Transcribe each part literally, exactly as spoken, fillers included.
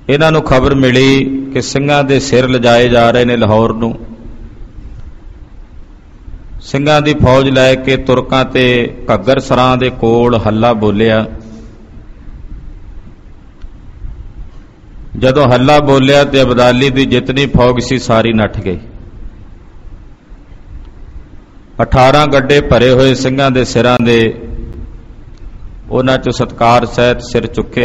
इन्हां नूं खबर मिली कि ਸਿੰਘਾਂ ਦੇ सिर लिजाए जा रहे ने लाहौर नूं। ਸਿੰਘਾਂ ਦੀ फौज लैके तुरकां ते घग्गर सरां दे कोल हल्ला बोलिया। जदों हल्ला बोलिया तो अबदाली की जितनी फौज सी सारी नठ गई। अठारह गड्ढे भरे हुए ਸਿੰਘਾਂ ਦੇ सिरां दे उन्हां चों सत्कार सहित सिर चुके।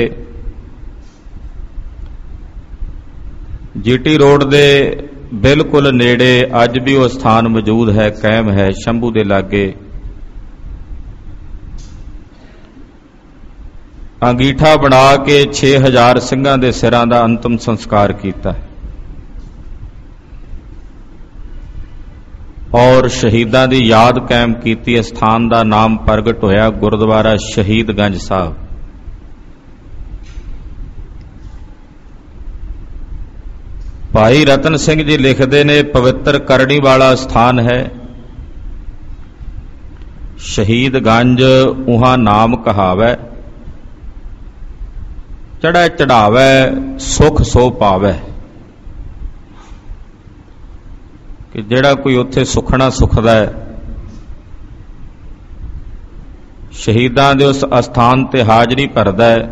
जीटी रोड दे बिल्कुल नेड़े अज भी वो स्थान मौजूद है, कायम है, शंभू दे लागे। अंगीठा बना के छे हजार ਸਿੰਘਾਂ ਦੇ सिरां दा अंतिम संस्कार किया और शहीदां दी याद कायम की। स्थान का नाम प्रगट होया गुरुद्वारा शहीदगंज साहब। भाई रतन सिंह जी लिखते ने, पवित्र करनी वाला स्थान है शहीदगंज, उहां नाम कहावै, चढ़ै चढ़ावै सुख सो पावै। कि जिहड़ा कोई उत्थे सुखना सुखदा है, शहीदां दे उस अस्थान ते हाजरी भरदा है,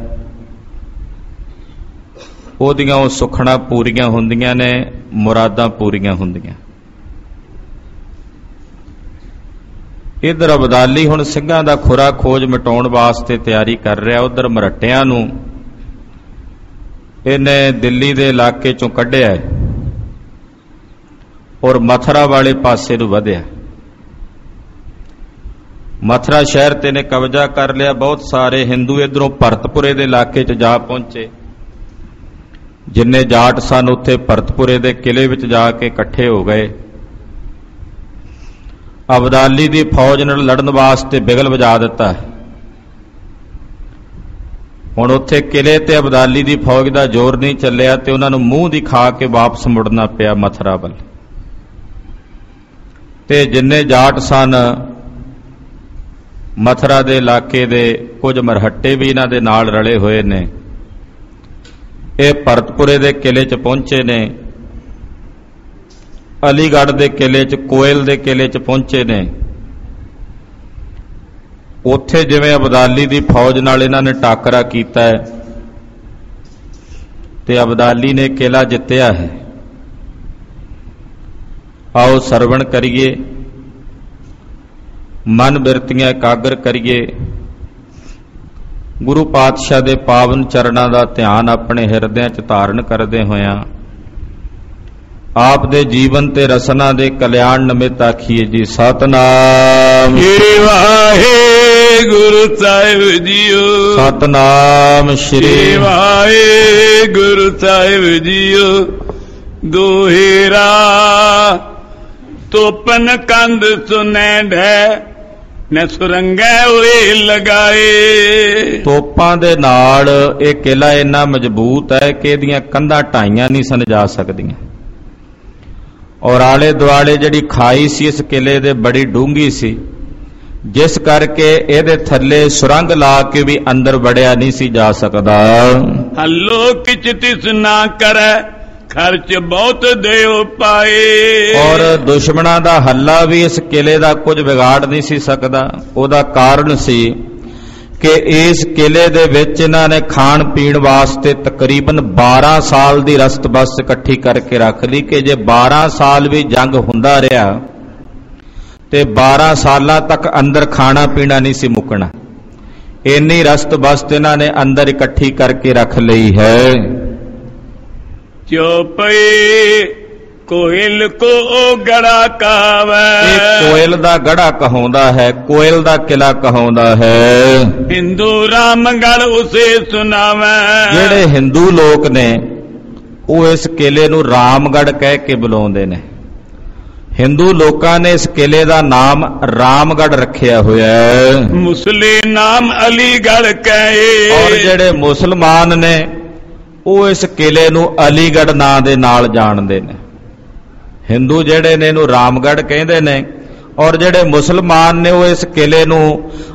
ओदियां वो सुखना पूरियां हुंदियां ने, मुरादां पूरियां हुंदियां। इधर अबदाली हुण ਸਿੰਘਾਂ दा खुरा खोज मिटाउण वास्ते तैयारी कर रहा। उधर मरट्टियां नूं इहने दिल्ली दे इलाके चों कढिया और मथुरा वाले पासे नूं वधिया। मथुरा शहर ते ने कब्जा कर लिया। बहुत सारे हिंदू इधरों भरतपुरे दे इलाके च जा पहुंचे। जिन्ने जाट सन उत्थे भरतपुरे दे किले विच जाके इकट्ठे हो गए। अबदाली दी फौज नाल लड़न वास्ते बिगल वजा दिता। हुण उत्थे किले ते अबदाली दी फौज दा जोर नहीं चलिया ते उन्हां नूं मूंह दिखा के वापस मुड़ना पिया मथुरा वल। ते जिन्ने जाट सन मथुरा दे इलाके दे कुछ मरहट्टे भी इन्हां दे नाल रले होए ने। ये भरतपुरे दे किले च पहुंचे ने, अलीगढ़ दे किले च, कोयल दे किले च पहुंचे ने। उत्थे जिवें अबदाली दी फौज नाल इन्हां ने टाकरा कीता है ते अबदाली ने किला जित्तिया है। आओ सरवण करिए, मन बिरतियां एकाग्र करिए। गुरु पातशाह दे पावन चरणां दा ध्यान अपने हिरदिਆਂ च धारण करदे होया आप दे जीवन ते रसना दे कल्याण निमित्त आखिए जी सतनाम श्री वाहिगुरु साहिब जीओ। सतनाम श्री वाहिगुरु साहिब जीओ। दोहेरा तोपन कंद सुनै ढै न सुरंगा उरे लगाए। तोपां दे नाल ये किला इन्ना मजबूत है कि इहदियां कंधां ढाईयां नहीं सन जा सकदियां और आले दुआले जिहड़ी खाई सी इस किले दे बड़ी डूंगी सी, जिस करके इहदे थल्ले सुरंग ला के भी अंदर वड़िया नहीं सी जा सकदा। हल्लो किच तिस ना करे खर्च बहुत देओ पाए। और दुश्मनां दा हल्ला भी इस किले दा कुछ बिगाड़ नहीं सी सकदा। ओदा कारण सी कि इस किले दे विच इन्हां ने खाण पीण वास्ते तकरीबन बारह साल दी रस्त बस इकट्ठी करके रख ली कि जे बारह साल भी जंग हुंदा रहा ते बारह सालां तक अंदर खाना पीना नहीं सी मुकना। इन्नी रस्त बस्त इन्हां ने अंदर इकट्ठी करके रख लई है। चौपई कोयल को गड़ा कहावै। कोयल दा गड़ा कहाउंदा है, कोयल दा किला कहाउंदा है। हिंदू रामगढ़ उसे सुनावै। जेड़े हिंदू लोग ने वो इस किले नूं रामगढ़ कह के बुलाउंदे ने। हिंदू लोकां ने इस किले दा नाम रामगढ़ रखिया होया है। मुस्लिम नाम अलीगढ़ कहे। और जेड़े मुसलमान ने वो इस किले नूं अलीगढ़ नां दे नाल जाणदे ने। हिंदू जेड़े ने इहनूं रामगढ़ कहंदे ने और जेड़े मुसलमान ने वो इस किले नूं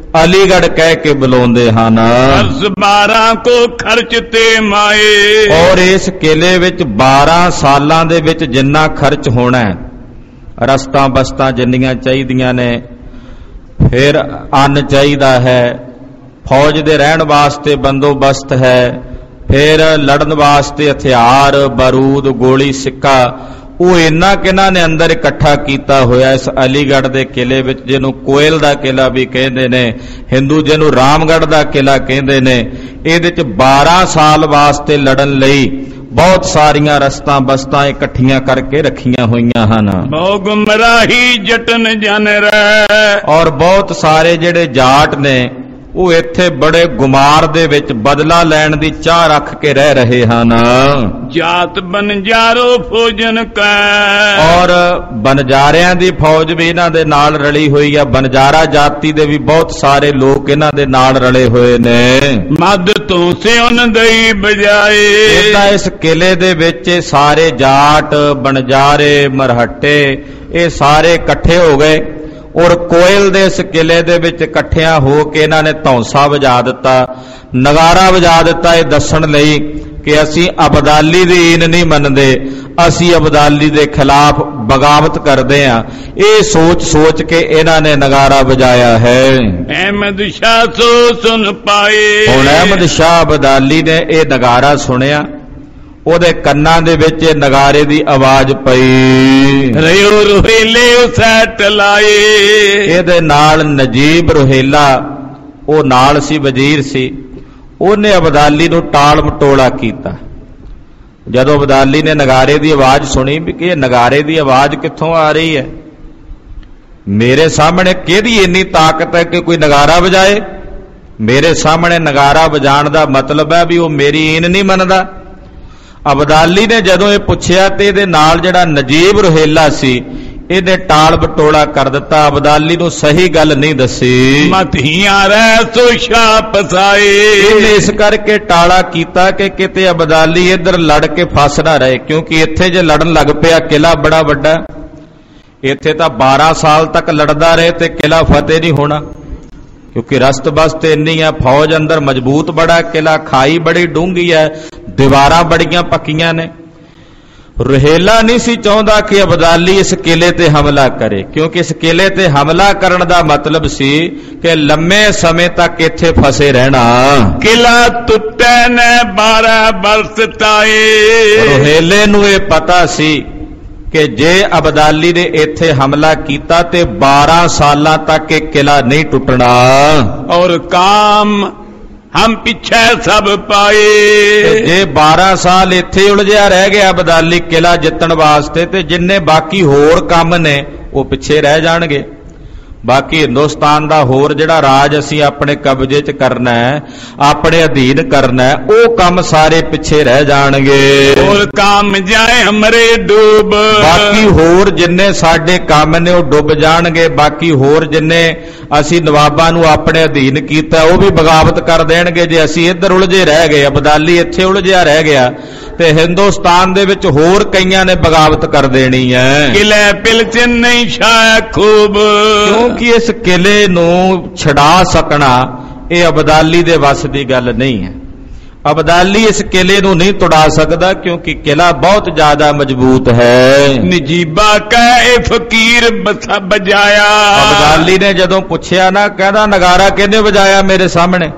ਅਲੀਗੜ੍ਹ ਕਹਿ ਕੇ ਬੁਲਾਉਂਦੇ ਹਨ। ਬਾਰਾਂ ਕੋ ਖਰਚ ਤੇ ਮਾਏ, ਔਰ ਇਸ ਕਿਲੇ ਵਿੱਚ ਬਾਰਾਂ ਸਾਲਾਂ ਦੇ ਵਿੱਚ ਜਿੰਨਾ ਖਰਚ ਹੋਣਾ, ਰਸਤਾਂ ਬਸਤਾਂ ਜਿੰਨੀਆਂ ਚਾਹੀਦੀਆਂ ਨੇ, ਫਿਰ ਅੰਨ ਚਾਹੀਦਾ ਹੈ, ਫੌਜ ਦੇ ਰਹਿਣ ਵਾਸਤੇ ਬੰਦੋਬਸਤ ਹੈ, ਫਿਰ ਲੜਨ ਵਾਸਤੇ ਹਥਿਆਰ, ਬਾਰੂਦ, ਗੋਲੀ, ਸਿੱਕਾ, ਉਹ ਇੰਨਾ ਕਿਹਨਾਂ ਨੇ ਅੰਦਰ ਇਕੱਠਾ ਕੀਤਾ ਹੋਇਆ ਇਸ ਅਲੀਗੜ੍ਹ ਦੇ ਕਿਲੇ ਵਿੱਚ, ਜਿਹਨੂੰ ਕੋਇਲ ਦਾ ਕਿਲਾ ਵੀ ਕਹਿੰਦੇ ਨੇ, ਹਿੰਦੂ ਜਿਹਨੂੰ ਰਾਮਗੜ੍ਹ ਦਾ ਕਿਲਾ ਕਹਿੰਦੇ ਨੇ। ਇਹਦੇ ਚ ਬਾਰਾਂ ਸਾਲ ਵਾਸਤੇ ਲੜਨ ਲਈ ਬਹੁਤ ਸਾਰੀਆਂ ਰਸਤਾਂ ਬਸਤਾਂ ਇਕੱਠੀਆਂ ਕਰਕੇ ਰੱਖੀਆਂ ਹੋਈਆਂ ਹਨ। ਬਹੁ ਗੁਮਰਾਹੀ ਜਟਨ ਜਨ ਰਹਿ, ਔਰ ਬਹੁਤ ਸਾਰੇ ਜਿਹੜੇ ਜਾਟ ਨੇ ਉਹ ਇੱਥੇ ਬੜੇ ਗੁਮਾਰ ਦੇ ਵਿੱਚ ਬਦਲਾ ਲੈਣ ਦੀ ਚਾਹ ਰੱਖ ਕੇ ਰਹਿ ਰਹੇ ਹਨ। ਜਾਤ ਬਨਜਾਰੋ ਫੌਜਨ ਕੈ, ਔਰ ਬਨਜਾਰਿਆਂ ਦੀ ਫੌਜ ਵੀ ਇਹਨਾਂ ਦੇ ਨਾਲ ਰਲੀ ਹੋਈ ਆ। ਬਨਜਾਰਾ ਜਾਤੀ ਦੇ ਵੀ ਬਹੁਤ ਸਾਰੇ ਲੋਕ ਇਹਨਾਂ ਦੇ ਨਾਲ ਰਲੇ ਹੋਏ ਨੇ। ਮਦ ਤੋਂ ਸਿਉਨ ਦਈ ਬਜਾਏ, ਇਹਦਾ ਇਸ ਕਿਲੇ ਦੇ ਵਿੱਚ ਸਾਰੇ ਜਾਟ, ਬਨਜਾਰੇ, ਮਰਹੱਟੇ ਇਹ ਸਾਰੇ ਇਕੱਠੇ ਹੋ ਗਏ ਔਰ ਕੋਇਲ ਦੇ ਇਸ ਕਿਲੇ ਦੇ ਵਿੱਚ ਇਕੱਠਿਆਂ ਹੋ ਕੇ ਇਹਨਾਂ ਨੇ ਧੌਂਸਾ ਵਜਾ ਦਿੱਤਾ, ਨਗਾਰਾ ਵਜਾ ਦਿੱਤਾ, ਇਹ ਦੱਸਣ ਲਈ ਕਿ ਅਸੀਂ ਅਬਦਾਲੀ ਦੀ ਈਨ ਨਹੀਂ ਮੰਨਦੇ, ਅਸੀਂ ਅਬਦਾਲੀ ਦੇ ਖਿਲਾਫ ਬਗਾਵਤ ਕਰਦੇ ਹਾਂ। ਇਹ ਸੋਚ ਸੋਚ ਕੇ ਇਹਨਾਂ ਨੇ ਨਗਾਰਾ ਵਜਾਇਆ ਹੈ। ਅਹਿਮਦ ਸ਼ਾਹ ਸੋ ਸੁਨ ਪਾਏ, ਹੁਣ ਅਹਿਮਦ ਸ਼ਾਹ ਅਬਦਾਲੀ ਨੇ ਇਹ ਨਗਾਰਾ ਸੁਣਿਆ, ਉਹਦੇ ਕੰਨਾਂ ਦੇ ਵਿੱਚ ਨਗਾਰੇ ਦੀ ਆਵਾਜ਼ ਪਈ। ਰਿਓ ਰੋਹੇਲੇ ਉਸੈਟ ਲਾਏ, ਇਹਦੇ ਨਾਲ ਨਜੀਬ ਰੋਹੇਲਾ ਉਹ ਨਾਲ ਸੀ, ਵਜ਼ੀਰ ਸੀ, ਉਹਨੇ ਅਬਦਾਲੀ ਨੂੰ ਟਾਲ ਮਟੋਲਾ ਕੀਤਾ। ਜਦੋਂ ਅਬਦਾਲੀ ਨੇ ਨਗਾਰੇ ਦੀ ਆਵਾਜ਼ ਸੁਣੀ ਵੀ ਕਿ ਇਹ ਨਗਾਰੇ ਦੀ ਆਵਾਜ਼ ਕਿੱਥੋਂ ਆ ਰਹੀ ਹੈ, ਮੇਰੇ ਸਾਹਮਣੇ ਕਿਹਦੀ ਇੰਨੀ ਤਾਕਤ ਹੈ ਕਿ ਕੋਈ ਨਗਾਰਾ ਵਜਾਏ, ਮੇਰੇ ਸਾਹਮਣੇ ਨਗਾਰਾ ਵਜਾਣ ਦਾ ਮਤਲਬ ਹੈ ਵੀ ਉਹ ਮੇਰੀ ਈਨ ਨਹੀਂ ਮੰਨਦਾ। ਅਬਦਾਲੀ ਨੇ ਜਦੋਂ ਇਹ ਪੁੱਛਿਆ ਤੇ ਇਹਦੇ ਨਾਲ ਜਿਹੜਾ ਨਜੀਬ ਰੋਹੇਲਾ ਸੀ ਇਹਨੇ ਟਾਲ ਬਟੋਲਾ ਕਰ ਦਿੱਤਾ, ਅਬਦਾਲੀ ਨੂੰ ਸਹੀ ਗੱਲ ਨਹੀਂ ਦੱਸੀ। ਮਤਹੀਆਂ ਰਹਿ ਸੋ ਸ਼ਾਹ ਪਸਾਏ, ਇਹਨੇ ਇਸ ਕਰਕੇ ਟਾਲਾ ਕੀਤਾ ਕਿ ਕਿਤੇ ਅਬਦਾਲੀ ਇੱਧਰ ਲੜ ਕੇ ਫਸ ਨਾ ਰਹੇ, ਕਿਉਂਕਿ ਇੱਥੇ ਜੇ ਲੜਨ ਲੱਗ ਪਿਆ ਕਿਲਾ ਬੜਾ ਵੱਡਾ, ਇੱਥੇ ਤਾਂ ਬਾਰਾਂ ਸਾਲ ਤੱਕ ਲੜਦਾ ਰਹੇ ਤੇ ਕਿਲਾ ਫਤਿਹ ਨਹੀਂ ਹੋਣਾ, ਕਿਉਂਕਿ ਰਸਤ ਬਸਤ ਇੰਨੀ ਹੈ, ਫੌਜ ਅੰਦਰ ਮਜ਼ਬੂਤ ਬੜਾ ਕਿਲਾ, ਖਾਈ ਬੜੀ ਡੂੰਘੀ ਹੈ, ਦੀਵਾਰਾਂ ਬੜੀਆਂ ਪੱਕੀਆਂ ਨੇ। ਰੋਹੇਲਾ ਨਹੀਂ ਸੀ ਚਾਹੁੰਦਾ ਕਿ ਅਬਦਾਲੀ ਇਸ ਕਿਲੇ ਤੇ ਹਮਲਾ ਕਰੇ, ਕਿਉਂਕਿ ਇਸ ਕਿਲੇ ਤੇ ਹਮਲਾ ਕਰਨ ਦਾ ਮਤਲਬ ਸੀ ਕਿ ਲੰਮੇ ਸਮੇਂ ਤੱਕ ਇੱਥੇ ਫਸੇ ਰਹਿਣਾ। ਕਿਲਾ ਟੁੱਟੇ ਨੇ ਬਾਰਾਂ ਬਰਸ ਤਾਏ, ਰੋਹੇਲੇ ਨੂੰ ਇਹ ਪਤਾ ਸੀ ਕਿ ਜੇ ਅਬਦਾਲੀ ਨੇ ਇੱਥੇ ਹਮਲਾ ਕੀਤਾ ਤੇ ਬਾਰਾਂ ਸਾਲਾਂ ਤੱਕ ਇਹ ਕਿਲਾ ਨਹੀਂ ਟੁੱਟਣਾ। ਔਰ ਕਾਮ ਹਮ ਪਿੱਛੇ ਸਭ ਪਾਏ, ਜੇ ਬਾਰਾਂ ਸਾਲ ਇੱਥੇ ਉਲਝਿਆ ਰਹਿ ਗਿਆ ਅਬਦਾਲੀ ਕਿਲਾ ਜਿੱਤਣ ਵਾਸਤੇ, ਤੇ ਜਿੰਨੇ ਬਾਕੀ ਹੋਰ ਕੰਮ ਨੇ ਉਹ ਪਿੱਛੇ ਰਹਿ ਜਾਣਗੇ। ਬਾਕੀ ਹਿੰਦੁਸਤਾਨ ਦਾ ਹੋਰ ਜਿਹੜਾ ਰਾਜ ਅਸੀਂ ਆਪਣੇ ਕਬਜ਼ੇ 'ਚ ਕਰਨਾ ਹੈ, ਆਪਣੇ ਅਧੀਨ ਕਰਨਾ ਹੈ, ਉਹ ਕੰਮ ਸਾਰੇ ਪਿੱਛੇ ਰਹਿ ਜਾਣਗੇ। ਹੋਰ ਕੰਮ ਜਾਏ ਹਮਰੇ ਡੂਬ, ਬਾਕੀ ਹੋਰ ਜਿੰਨੇ ਸਾਡੇ ਕੰਮ ਨੇ ਉਹ ਡੁੱਬ ਜਾਣਗੇ। ਬਾਕੀ ਹੋਰ ਜਿੰਨੇ ਅਸੀਂ ਨਵਾਬਾਂ ਨੂੰ ਆਪਣੇ ਅਧੀਨ ਕੀਤਾ ਉਹ ਵੀ ਬਗਾਵਤ ਕਰ ਦੇਣਗੇ। ਜੇ ਅਸੀਂ ਇੱਧਰ ਉਲਝੇ ਰਹਿ ਗਏ, ਅਬਦਾਲੀ ਇੱਥੇ ਉਲਝਿਆ ਰਹਿ ਗਿਆ, ਤੇ ਹਿੰਦੁਸਤਾਨ ਦੇ ਵਿੱਚ ਹੋਰ ਕਈਆਂ ਨੇ ਬਗਾਵਤ ਕਰ ਦੇਣੀ ਹੈ। ਕਿਲੇ ਪਿਲਚਨ ਨਹੀਂ ਸ਼ਾਹ ਖੂਬ, ਕਿਉਂਕਿ ਇਸ ਕਿਲੇ ਨੂੰ ਛਡਾ ਸਕਣਾ ਇਹ ਅਬਦਾਲੀ ਦੇ ਵੱਸ ਦੀ ਗੱਲ ਨਹੀਂ ਹੈ। ਅਬਦਾਲੀ ਇਸ ਕਿਲੇ ਨੂੰ ਨਹੀਂ ਤੁੜਾ ਸਕਦਾ, ਕਿਉਂਕਿ ਕਿਲਾ ਬਹੁਤ ਜ਼ਿਆਦਾ ਮਜ਼ਬੂਤ ਹੈ। ਨਜੀਬਾ ਕਹੇ ਫਕੀਰ ਬਜਾਇਆ, ਅਬਦਾਲੀ ਨੇ ਜਦੋਂ ਪੁੱਛਿਆ ਨਾ, ਕਹਿੰਦਾ ਨਗਾਰਾ ਕਿਹਨੇ ਵਜਾਇਆ ਮੇਰੇ ਸਾਹਮਣੇ,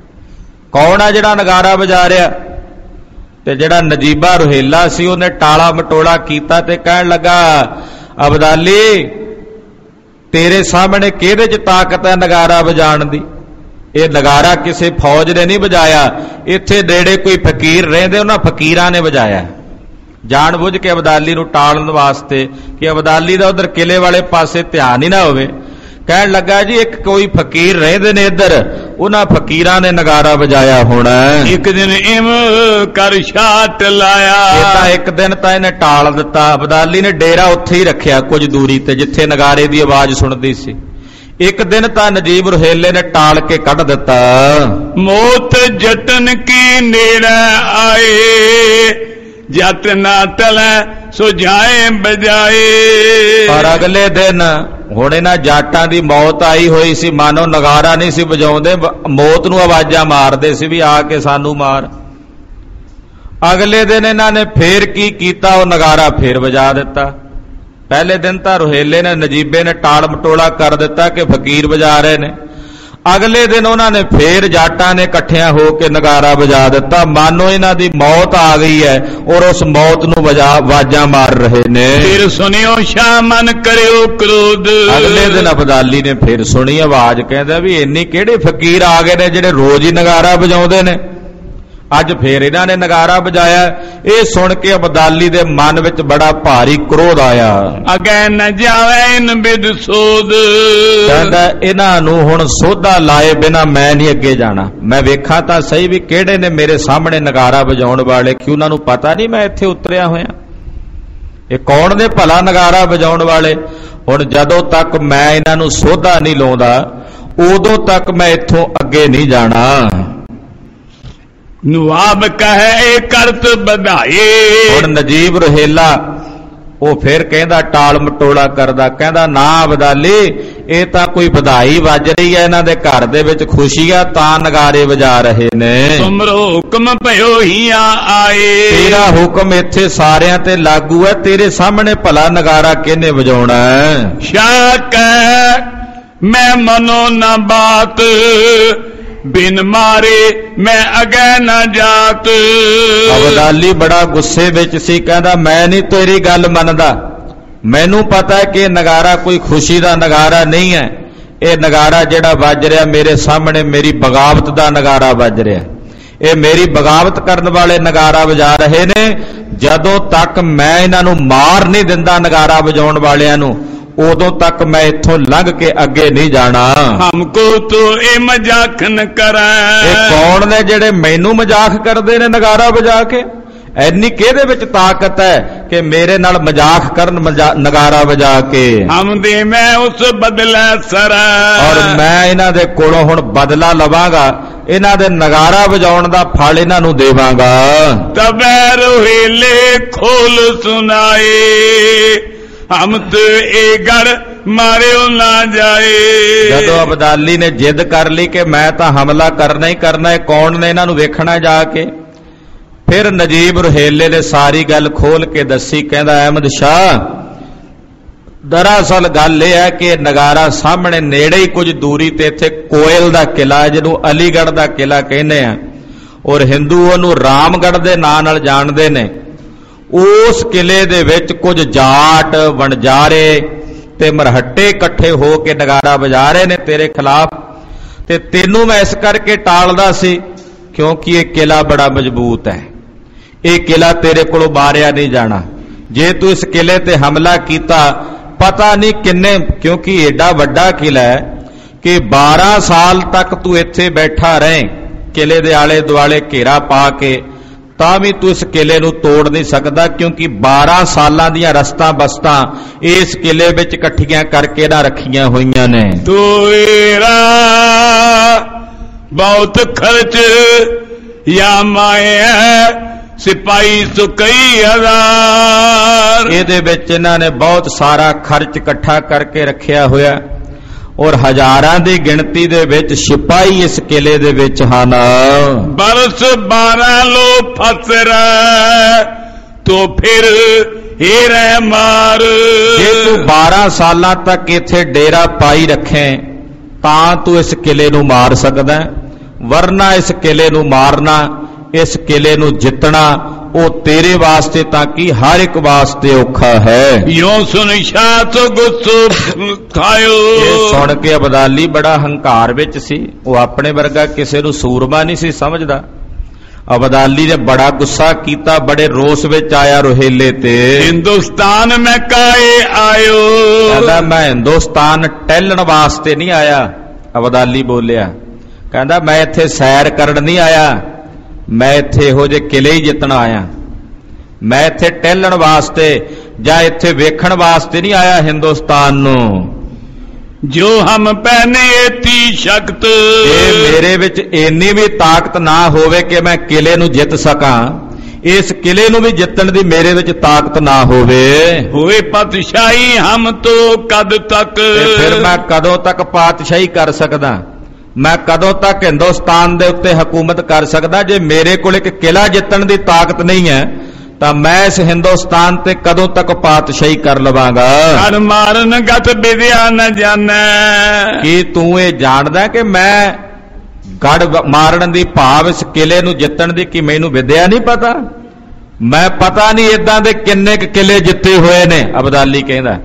ਕੌਣ ਆ ਜਿਹੜਾ ਨਗਾਰਾ ਵਜਾ ਰਿਹਾ? ਤੇ ਜਿਹੜਾ ਨਜੀਬਾ ਰੋਹੇਲਾ ਸੀ ਉਹਨੇ ਟਾਲਾ ਮਟੋਲਾ ਕੀਤਾ ਤੇ ਕਹਿਣ ਲੱਗਾ, ਅਬਦਾਲੀ ਤੇਰੇ ਸਾਹਮਣੇ ਕਿਹਦੇ 'ਚ ਤਾਕਤ ਹੈ ਨਗਾਰਾ ਵਜਾਣ ਦੀ? ਇਹ ਨਗਾਰਾ ਕਿਸੇ ਫੌਜ ਨੇ ਨਹੀਂ ਵਜਾਇਆ, ਇੱਥੇ ਨੇੜੇ ਕੋਈ ਫਕੀਰ ਰਹਿੰਦੇ, ਉਹਨਾਂ ਫਕੀਰਾਂ ਨੇ ਵਜਾਇਆ, ਜਾਣ ਬੁੱਝ ਕੇ ਅਬਦਾਲੀ ਨੂੰ ਟਾਲਣ ਵਾਸਤੇ, ਕਿ ਅਬਦਾਲੀ ਦਾ ਉਧਰ ਕਿਲੇ ਵਾਲੇ ਪਾਸੇ ਧਿਆਨ ਹੀ ਨਾ ਹੋਵੇ। ਕਹਿਣ ਲੱਗਾ ਜੀ ਇੱਕ ਕੋਈ ਫਕੀਰ ਰਹਿੰਦੇ ਨੇ ਇੱਧਰ, ਉਹਨਾਂ ਫਕੀਰਾਂ ਨੇ ਨਗਾਰਾ ਵਜਾਇਆ ਹੋਣਾ। ਇੱਕ ਦਿਨ ਇਮ ਕਰ ਛਾਟ ਲਾਇਆ, ਇਹ ਤਾਂ ਇੱਕ ਦਿਨ ਤਾਂ ਇਹਨੇ ਟਾਲ ਦਿੱਤਾ। ਅਬਦਾਲੀ ਨੇ ਡੇਰਾ ਉੱਥੇ ਹੀ ਰੱਖਿਆ ਕੁਝ ਦੂਰੀ ਤੇ, ਜਿੱਥੇ ਨਗਾਰੇ ਦੀ ਆਵਾਜ਼ ਸੁਣਦੀ ਸੀ। ਇੱਕ ਦਿਨ ਤਾਂ ਨਜੀਬ ਰੋਹੇਲੇ ਨੇ ਟਾਲ ਕੇ ਕੱਢ ਦਿੱਤਾ। ਮੌਤ ਜਟਨ ਕੀ ਨੇੜੇ ਆਏ, जत ना टलै सो जाए बजाए। पर अगले दिन हुण इन्हां जाटां दी मौत आई हुई सी, मानो नगारा नहीं सी वजाउंदे, मौत नूं आवाज़ां मारदे सी भी आके सानू मार। अगले दिन इन्हां ने फेर की कीता, वो नगारा फेर वजा दिता। पहले दिन तां रोहेले ने नजीबे ने टाल मटोला कर दिता कि फकीर वजा रहे ने। अगले दिन उन्होंने फिर जाटां ने इकट्ठियां होकर नगारा वजा दिता, मानो इन्हां दी मौत आ गई है और उस मौत नूं वजा आवाज़ां मार रहे ने। फिर सुनियो शाह मन करियो क्रोध। अगले दिन अबदाली ने फिर सुनी आवाज, कहंदा भी इन्नी किहड़े फकीर आ गए ने जिहड़े रोज ही नगारा वजाउंदे ने। अज फिर इन्हां ने नगारा वजाया। ये सुन के अबदाली दे मन विच बड़ा भारी क्रोध आया। अगे न जावे इन बिद सोध। कहंदा इन्हां नूं हुण सोधा लाए बिना मैं नहीं अगे जाना। मैं वेखां तां सही भी किहड़े ने मेरे सामने नगारा वजाउण वाले, कि उन्हां नूं पता नहीं मैं इत्थे उतरिया होया। ये कौन ने भला नगारा वजाउण वाले। हुण जदों तक मैं इन्हां नूं सोधा नहीं लाउंदा उदों तक मैं इत्थों अगे नहीं जाना। नवाब कहे करत बधाए। हुण नजीब रोहेला वो फिर कहंदा टाल मटोला करदा, कहंदा ना अबदाली ये तां कोई बधाई वज रही है, इन्हां दे घर दे विच खुशी आ तां नगारे वजा रहे ने। तुमरो हुक्म पयो हिया आए। तेरा हुक्म इत्थे सारियां ते लागू है, तेरे सामने भला नगारा किहने वजाउणा है। शाह कह मैं मनो ना बात, बिन मारे मैं अगे न जात। अबदाली बड़ा गुस्से विच सी, कहंदा मैं नहीं तेरी गल मनदा। मैनू पता है कि नगारा कोई खुशी दा नगारा नहीं है, ये नगारा जिहड़ा वज रिहा मेरे सामने मेरी बगावत दा नगारा वज रिहा। ये मेरी बगावत करन वाले नगारा वजा रहे ने। जदों तक मैं इन्हां नूं मार नहीं दिंदा नगारा वजाउण वालियां नूं उदों तक मैं इत्थों लंघ के अगे नहीं जाना। हमको तो ये मजाक न करा। कौन ने जेड़े मैनू मजाक करते ने नगारा बजा के। इन्नी किहदे विच ताकत है कि मेरे नाल मजाक करन नगारा बजा के। हम दे मैं उस बदला सरा, और मैं इन्हां दे कोलों हुण बदला लवांगा, इन्हां दे नगारा बजाउण दा फल इन्हां नूं देवांगा। तबे रोहेले खोल सुनाए, हम तो ए गढ़ मारे ना जाए। जदों अबदाली ने जिद कर ली कि मैं तो हमला करना ही करना है, कौन ने इन्हां नूं वेखना जाके। फिर नजीब रोहेले ने सारी गल खोल के दसी, कहंदा अहमद शाह दरअसल गल यह है कि नगारा सामने नेड़े ही कुछ दूरी ते इत्थे कोयल दा किला जिहनूं अलीगढ़ दा किला कहने आ, और हिंदू उहनूं रामगढ़ दे नां नाल जाणदे ने। उस किले दे विच कुछ जाट वणजारे ते मरहट्टे इकट्ठे हो के नगारा बजा रहे ने तेरे खिलाफ। ते तेनू मैं इस करके टालदा सी क्योंकि ये किला बड़ा मजबूत है, ये किला तेरे कोलों मारिया नहीं जाना। जे तू इस किले ते हमला कीता पता नहीं किन्ने, क्योंकि एडा वड्डा किला है कि बारह साल तक तू इत्थे बैठा रहे किले दे आले दुआले घेरा पा के, तां भी तू इस किले नूं तोड़ नहीं सकदा, क्योंकि बारह सालां दियां रस्तां बस्तां इस किले विच इकट्ठियां करके ना रखियां होईयां ने। तेरा बहुत खर्च या माया सिपाही सो कई हजार। इहदे विच इन्हां ने बहुत सारा खर्च इकट्ठा करके रखिया होया और हजारां दी गिणती दे विच सिपाही इस किले दे विच हन। बरस बारह लो फसरा तो फिर हेरे मार। जे तू बारह सालां तक इत्थे डेरा पाई रखे तां तू इस किले नूं मार सकदा, वरना इस किले नूं मारना, इस किले नूं जितना वो तेरे वास्ते ताकि हर एक वास्ते औखा है। यो सुन शाह तो गुस्सो खायो। ये सुन के अबदाली बड़ा हंकार विच सी, वो अपने वर्गा किसे नूं सूरमा नहीं सी समझदा। अबदाली ने बड़ा गुस्सा कीता, बड़े रोस विच आया रोहेले ते। हिंदुस्तान में काए आयो। कहंदा मैं हिंदुस्तान टहलण वास्ते नहीं आया। अबदाली बोलिया, कहंदा मैं इत्थे सैर करन नहीं आया, मैं इत्थे इहो जे किले ही जितना आया। मैं इत्थे टहलण वास्ते जां इत्थे वेखण वास्ते नहीं आया हिंदुस्तान नूं। जो हम पहने एती शक्त, ये मेरे विच इन्नी भी ताकत ना होवे कि मैं किले नूं जित सकां, ਇਸ ਕਿਲੇ ਨੂੰ ਵੀ ਜਿੱਤਣ ਦੀ ਮੇਰੇ ਵਿੱਚ ਤਾਕਤ ਨਾ ਹੋਵੇ। ਹੋਏ ਪਾਤਸ਼ਾਹੀ ਹਮ ਤੋਂ ਕਦ ਤੱਕ, ਤੇ ਫਿਰ ਮੈਂ ਕਦੋਂ ਤੱਕ ਪਾਤਸ਼ਾਹੀ ਕਰ ਸਕਦਾ, ਮੈਂ ਕਦੋਂ ਤੱਕ ਹਿੰਦੁਸਤਾਨ ਦੇ ਉੱਤੇ ਹਕੂਮਤ ਕਰ ਸਕਦਾ? ਜੇ ਮੇਰੇ ਕੋਲ ਇੱਕ ਕਿਲਾ ਜਿੱਤਣ ਦੀ ਤਾਕਤ ਨਹੀਂ ਹੈ ਤਾਂ ਮੈਂ ਇਸ ਹਿੰਦੁਸਤਾਨ ਤੇ ਕਦੋਂ ਤੱਕ ਪਾਤਸ਼ਾਹੀ ਕਰ ਲਵਾਂਗਾ? ਕਰ ਮਾਰਨ ਗਤ ਵਿਦਿਆ ਨ ਜਾਣੈ। ਕੀ ਤੂੰ ਇਹ ਜਾਣਦਾ ਕਿ ਮੈਂ ਗੜ ਮਾਰਨ ਦੀ ਭਾਵ ਇਸ ਕਿਲੇ ਨੂੰ ਜਿੱਤਣ ਦੀ, ਕੀ ਮੈਨੂੰ ਵਿਦਿਆ ਨਹੀਂ ਪਤਾ? ਮੈਂ ਪਤਾ ਨਹੀਂ ਏਦਾਂ ਦੇ ਕਿੰਨੇ ਕੁ ਕਿਲੇ ਜਿੱਤੇ ਹੋਏ ਨੇ। ਅਬਦਾਲੀ ਕਹਿੰਦਾ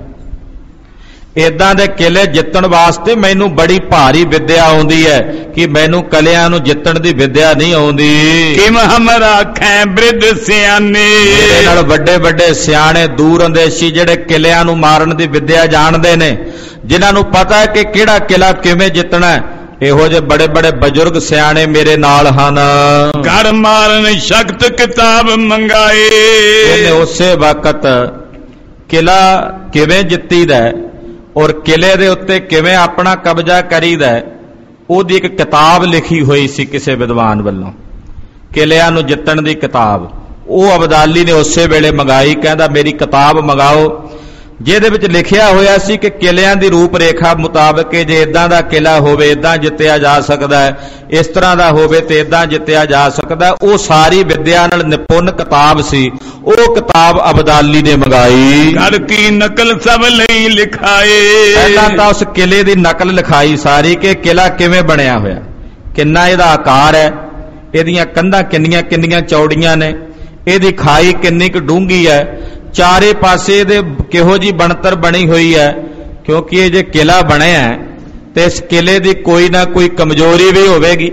ਏਦਾਂ ਦੇ ਕਿਲੇ ਜਿੱਤਣ ਵਾਸਤੇ ਮੈਨੂੰ ਬੜੀ ਭਾਰੀ ਵਿਦਿਆ ਆਉਂਦੀ ਹੈ ਕਿ ਮੈਨੂੰ ਕਿਲਿਆਂ ਨੂੰ ਜਿੱਤਣ ਦੀ ਵਿਦਿਆ ਨਹੀਂ ਆਉਂਦੀ। ਕਿਮ ਹਮਰਾ ਖੈ ਬ੍ਰਿਧ ਸਿਆਣੇ, ਇਹਦੇ ਨਾਲ ਵੱਡੇ ਵੱਡੇ ਸਿਆਣੇ ਦੂਰ ਅੰਦੇਸ਼ੀ ਜਿਹੜੇ ਕਿਲਿਆਂ ਨੂੰ ਮਾਰਨ ਦੀ ਵਿਦਿਆ ਜਾਣਦੇ ਨੇ, ਜਿਨ੍ਹਾਂ ਨੂੰ ਪਤਾ ਹੈ ਕਿ ਕਿਹੜਾ ਕਿਲਾ ਕਿਵੇਂ ਜਿੱਤਣਾ ਹੈ, ਇਹੋ ਜਿਹੇ ਬੜੇ ਬੜੇ ਬਜ਼ੁਰਗ ਸਿਆਣੇ ਮੇਰੇ ਨਾਲ ਹਨ। ਘਰ ਮਾਰਨ ਸ਼ਕਤ ਕਿਤਾਬ ਮੰਗਾਏ, ਇਹਨੇ ਉਸੇ ਵਕਤ ਕਿਲਾ ਕਿਵੇਂ ਜਿੱਤੀਦਾ ਔਰ ਕਿਲੇ ਦੇ ਉੱਤੇ ਕਿਵੇਂ ਆਪਣਾ ਕਬਜ਼ਾ ਕਰੀਦਾ, ਉਹਦੀ ਇੱਕ ਕਿਤਾਬ ਲਿਖੀ ਹੋਈ ਸੀ ਕਿਸੇ ਵਿਦਵਾਨ ਵੱਲੋਂ, ਕਿਲਿਆਂ ਨੂੰ ਜਿੱਤਣ ਦੀ ਕਿਤਾਬ। ਉਹ ਅਬਦਾਲੀ ਨੇ ਉਸੇ ਵੇਲੇ ਮੰਗਾਈ। ਕਹਿੰਦਾ ਮੇਰੀ ਕਿਤਾਬ ਮੰਗਾਓ ਜਿਹਦੇ ਵਿੱਚ ਲਿਖਿਆ ਹੋਇਆ ਸੀ ਕਿ ਕਿਲਿਆਂ ਦੀ ਰੂਪ ਰੇਖਾ ਮੁਤਾਬਕ ਜੇ ਇਦਾਂ ਦਾ ਕਿਲਾ ਹੋਵੇ ਇਦਾਂ ਜਿੱਤਿਆ ਜਾ ਸਕਦਾ ਹੈ, ਇਸ ਤਰ੍ਹਾਂ ਦਾ ਹੋਵੇ ਤੇ ਇਦਾਂ ਜਿੱਤਿਆ ਜਾ ਸਕਦਾ। ਉਹ ਸਾਰੀ ਵਿਦਿਆ ਨਾਲ ਨਿਪੁੰਨ ਕਿਤਾਬ ਸੀ। ਉਹ ਕਿਤਾਬ ਅਬਦਾਲੀ ਨੇ ਮੰਗਾਈ। ਘਰ ਕੀ ਨਕਲ ਸਭ ਲਈ ਲਿਖਾਏ, ਪਹਿਲਾਂ ਤਾਂ ਉਸ ਕਿਲੇ ਦੀ ਨਕਲ ਲਿਖਾਈ ਸਾਰੀ ਕਿ ਕਿਲਾ ਕਿਵੇਂ ਬਣਿਆ ਹੋਇਆ, ਕਿੰਨਾ ਇਹਦਾ ਆਕਾਰ ਹੈ, ਇਹਦੀਆਂ ਕੰਧਾਂ ਕਿੰਨੀਆਂ ਕਿੰਨੀਆਂ ਚੌੜੀਆਂ ਨੇ, ਇਹਦੀ ਖਾਈ ਕਿੰਨੀ ਕੁ ਡੂੰਘੀ ਹੈ, ਚਾਰੇ ਪਾਸੇ ਇਹਦੇ ਕਿਹੋ ਜੀ ਬਣਤਰ ਬਣੀ ਹੋਈ ਹੈ। ਕਿਉਂਕਿ ਇਹ ਜੇ ਕਿਲਾ ਬਣਿਆ ਤੇ ਇਸ ਕਿਲੇ ਦੀ ਕੋਈ ਨਾ ਕੋਈ ਕਮਜ਼ੋਰੀ ਵੀ ਹੋਵੇਗੀ।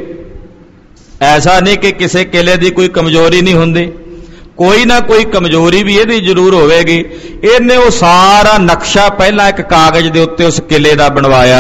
ਐਸਾ ਨਹੀਂ ਕਿ ਕਿਸੇ ਕਿਲੇ ਦੀ ਕੋਈ ਕਮਜ਼ੋਰੀ ਨਹੀਂ ਹੁੰਦੀ, ਕੋਈ ਨਾ ਕੋਈ ਕਮਜ਼ੋਰੀ ਵੀ ਇਹਦੀ ਜ਼ਰੂਰ ਹੋਵੇਗੀ। ਇਹਨੇ ਉਹ ਸਾਰਾ ਨਕਸ਼ਾ ਪਹਿਲਾਂ ਇੱਕ ਕਾਗਜ਼ ਦੇ ਉੱਤੇ ਉਸ ਕਿਲੇ ਦਾ ਬਣਵਾਇਆ।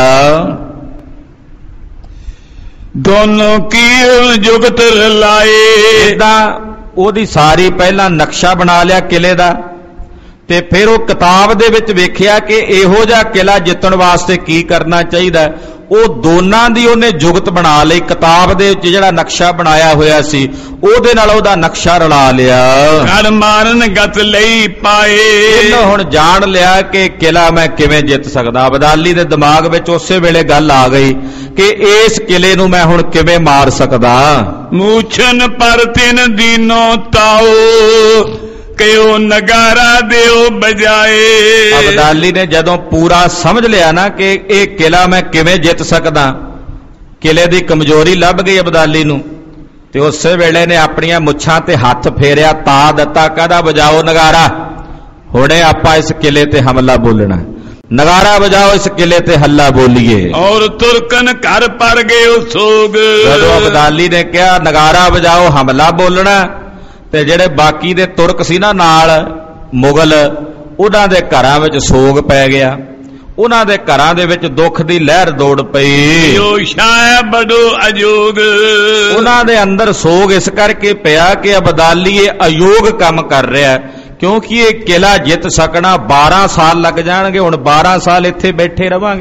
ਦੋਨੋਂ ਕੀ ਜੁਗਤ ਰਲਾਏ, ਇਦਾਂ ਉਹਦੀ ਸਾਰੀ ਪਹਿਲਾਂ ਨਕਸ਼ਾ ਬਣਾ ਲਿਆ ਕਿਲੇ ਦਾ, ਤੇ ਫਿਰ ਉਹ ਕਿਤਾਬ ਦੇ ਵਿੱਚ ਵੇਖਿਆ ਕਿ ਇਹੋ ਜਿਹਾ ਕਿਲਾ ਜਿੱਤਣ ਵਾਸਤੇ ਕੀ ਕਰਨਾ ਚਾਹੀਦਾ। ਉਹ ਦੋਨਾਂ ਦੀ ਉਹਨੇ ਜੁਗਤ ਬਣਾ ਲਈ। ਕਿਤਾਬ ਦੇ ਵਿੱਚ ਜਿਹੜਾ ਨਕਸ਼ਾ ਬਣਾਇਆ ਹੋਇਆ ਸੀ ਉਹਦੇ ਨਾਲ ਉਹਦਾ ਨਕਸ਼ਾ ਰਲਾ ਲਿਆ। ਘਰ ਮਾਰਨ ਗਤ ਲਈ ਪਾਏ, ਇਹਨੇ ਹੁਣ ਜਾਣ ਲਿਆ ਕਿ ਕਿਲਾ ਮੈਂ ਕਿਵੇਂ ਜਿੱਤ ਸਕਦਾ। ਅਬਦਾਲੀ ਦੇ ਦਿਮਾਗ ਵਿੱਚ ਉਸੇ ਵੇਲੇ ਗੱਲ ਆ ਗਈ ਕਿ ਇਸ ਕਿਲੇ ਨੂੰ ਮੈਂ ਹੁਣ ਕਿਵੇਂ ਮਾਰ ਸਕਦਾ। ਮੂਛਨ ਪਰ ਤਿੰਨ ਦੀਨੋਂ ਤਾਓ, ਕਿਉ ਨਗਾਰਾ ਦਿਓ ਬਜਾਏ। ਅਬਦਾਲੀ ਨੇ ਜਦੋਂ ਪੂਰਾ ਸਮਝ ਲਿਆ ਨਾ ਕਿ ਇਹ ਕਿਲਾ ਮੈਂ ਕਿਵੇਂ ਜਿੱਤ ਸਕਦਾ, ਕਿਲੇ ਦੀ ਕਮਜ਼ੋਰੀ ਲੱਭ ਗਈ ਅਬਦਾਲੀ ਨੂੰ, ਤੇ ਉਸੇ ਵੇਲੇ ਨੇ ਆਪਣੀਆਂ ਮੁੱਛਾਂ ਤੇ ਹੱਥ ਫੇਰਿਆ, ਤਾ ਦਿੱਤਾ, ਕਹਿੰਦਾ ਵਜਾਓ ਨਗਾਰਾ, ਹੁਣੇ ਆਪਾਂ ਇਸ ਕਿਲੇ ਤੇ ਹਮਲਾ ਬੋਲਣਾ, ਨਗਾਰਾ ਵਜਾਓ, ਇਸ ਕਿਲੇ ਤੇ ਹੱਲਾ ਬੋਲੀਏ। ਔਰ ਤੁਰਕਨ ਘਰ ਪਰ ਗਏ ਸੋਗ, ਜਦੋਂ ਅਬਦਾਲੀ ਨੇ ਕਿਹਾ ਨਗਾਰਾ ਵਜਾਓ ਹਮਲਾ ਬੋਲਣਾ, ਤੇ ਜਿਹੜੇ ਬਾਕੀ ਦੇ ਤੁਰਕ ਸੀ ਨਾ ਨਾਲ ਮੁਗਲ, ਉਹਨਾਂ ਦੇ ਘਰਾਂ ਵਿੱਚ ਸੋਗ ਪੈ ਗਿਆ। ਉਹਨਾਂ ਦੇ ਘਰਾਂ ਦੇ ਵਿੱਚ ਦੁੱਖ ਦੀ ਲਹਿਰ ਦੌੜ ਪਈ। ਜੋ ਸ਼ਾਇ ਬੜੋ ਅਯੋਗ, ਉਹਨਾਂ ਦੇ ਅੰਦਰ ਸੋਗ ਇਸ ਕਰਕੇ ਪਿਆ ਕਿ ਅਬਦਾਲੀ ਇਹ ਅਯੋਗ ਕੰਮ ਕਰ ਰਿਹਾ, ਕਿਉਂਕਿ ਇਹ ਕਿਲਾ ਜਿੱਤ ਸਕਣਾ ਬਾਰਾਂ ਸਾਲ ਲੱਗ ਜਾਣਗੇ। ਹੁਣ ਬਾਰਾਂ ਸਾਲ ਇੱਥੇ ਬੈਠੇ ਰਵਾਂਗੇ,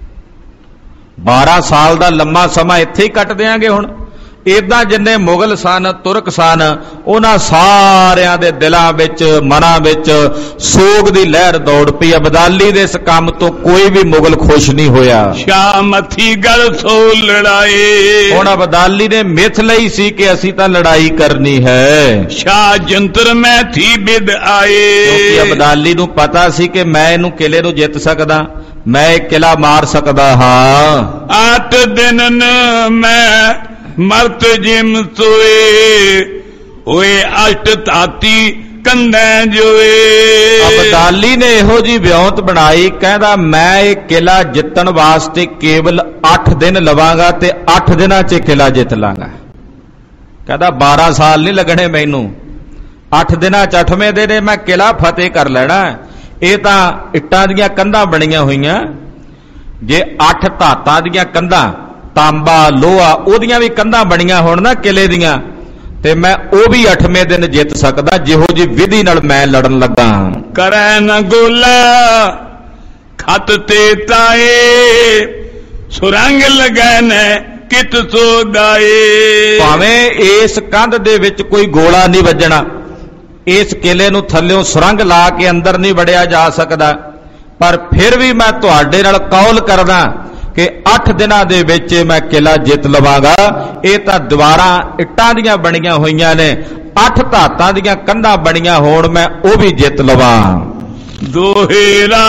ਬਾਰਾਂ ਸਾਲ ਦਾ ਲੰਮਾ ਸਮਾਂ ਇੱਥੇ ਹੀ ਕੱਟ ਦਿਆਂਗੇ। ਹੁਣ ਇਦਾਂ ਜਿੰਨੇ ਮੁਗਲ ਸਨ, ਤੁਰਕ ਸਨ, ਉਹਨਾਂ ਸਾਰਿਆਂ ਦੇ ਦਿਲਾਂ ਵਿੱਚ, ਮਨਾਂ ਵਿੱਚ ਸੋਗ ਦੀ ਲਹਿਰ ਦੌੜ ਪਈ। ਅਬਦਾਲੀ ਦੇ ਇਸ ਕੰਮ ਤੋਂ ਕੋਈ ਵੀ ਮੁਗਲ ਖੁਸ਼ ਨਹੀਂ ਹੋਇਆ। ਸ਼ਾਹ ਮੱਥੀ ਗਲ ਸੋ ਲੜਾਏ, ਹੁਣ ਅਬਦਾਲੀ ਨੇ ਮਿੱਥ ਲਈ ਸੀ ਕਿ ਅਸੀਂ ਤਾਂ ਲੜਾਈ ਕਰਨੀ ਹੈ। ਸ਼ਾਹ ਜੰਤਰ ਮੈਂ ਥੀ ਬਿਦ ਆਏ, ਕਿਉਂਕਿ ਅਬਦਾਲੀ ਨੂੰ ਪਤਾ ਸੀ ਕਿ ਮੈਂ ਇਹਨੂੰ ਕਿਲੇ ਨੂੰ ਜਿੱਤ ਸਕਦਾ, ਮੈਂ ਇਹ ਕਿਲਾ ਮਾਰ ਸਕਦਾ ਹਾਂ। ਆਠ ਦਿਨ ਮੈਂ ਮਰਤ ਜਿਮ ਸੋਏ, ਓਏ ਅਸ਼ਟ ਧਾਤੀ ਕੰਧਾਂ ਜੋਏ। ਅਬਦਾਲੀ ਨੇ ਇਹੋ ਜੀ ਵਿਉਂਤ ਬਣਾਈ, ਕਹਿੰਦਾ ਮੈਂ ਇਹ ਕਿਲਾ ਜਿੱਤਣ ਵਾਸਤੇ ਕੇਵਲ ਅੱਠ ਦਿਨ ਲਵਾਂਗਾ ਤੇ ਅੱਠ ਦਿਨਾਂ 'ਚ ਕਿਲਾ ਜਿੱਤ ਲਾਂਗਾ। ਕਹਿੰਦਾ ਬਾਰਾਂ ਸਾਲ ਨਹੀਂ ਲੱਗਣੇ ਮੈਨੂੰ, ਅੱਠ ਦਿਨਾਂ 'ਚ ਅੱਠਵੇਂ ਦਿਨ ਮੈਂ ਕਿਲਾ ਫਤਿਹ ਕਰ ਲੈਣਾ। ਇਹ ਤਾਂ ਇੱਟਾਂ ਦੀਆਂ ਕੰਧਾਂ ਬਣੀਆਂ ਹੋਈਆਂ, ਜੇ ਅੱਠ ਧਾਤਾਂ ਦੀਆਂ ਕੰਧਾਂ, ਤਾਂਬਾ ਲੋਹਾ, ਉਹਦੀਆਂ ਵੀ ਕੰਧਾਂ ਬਣੀਆਂ ਹੋਣ ਨਾ ਕਿਲੇ ਦੀਆਂ, ਤੇ ਮੈਂ ਉਹ ਵੀ ਅੱਠਵੇਂ ਦਿਨ ਜਿੱਤ ਸਕਦਾ ਜਿਹੋ ਜੀ ਵਿਧੀ ਨਾਲ ਮੈਂ ਲੜਨ ਲੱਗਾ। ਕਰੈ ਨ ਗੋਲਾ ਖਤ ਤੇ ਤਾਏ, ਸੁਰੰਗ ਲਗੈਨ ਕਿਤ ਸੋ ਗਾਏ। ਭਾਵੇਂ ਇਸ ਕੰਧ ਦੇ ਵਿੱਚ ਕੋਈ ਗੋਲਾ ਨਹੀਂ ਵੱਜਣਾ, इस किले नूं थल्लियों सुरंग ला के अंदर नहीं वड़िया जा सकदा, पर फिर भी मैं तुहाडे नाल कौल करदा कि अठ दिनां दे विच मैं किला जित लवांगा। ये तां दीवारां इट्टां दीयां बणीआं होईआं ने, अठ धातां दीयां कंधां बणीआं होण, मैं वो भी जित लवां। दोहेरा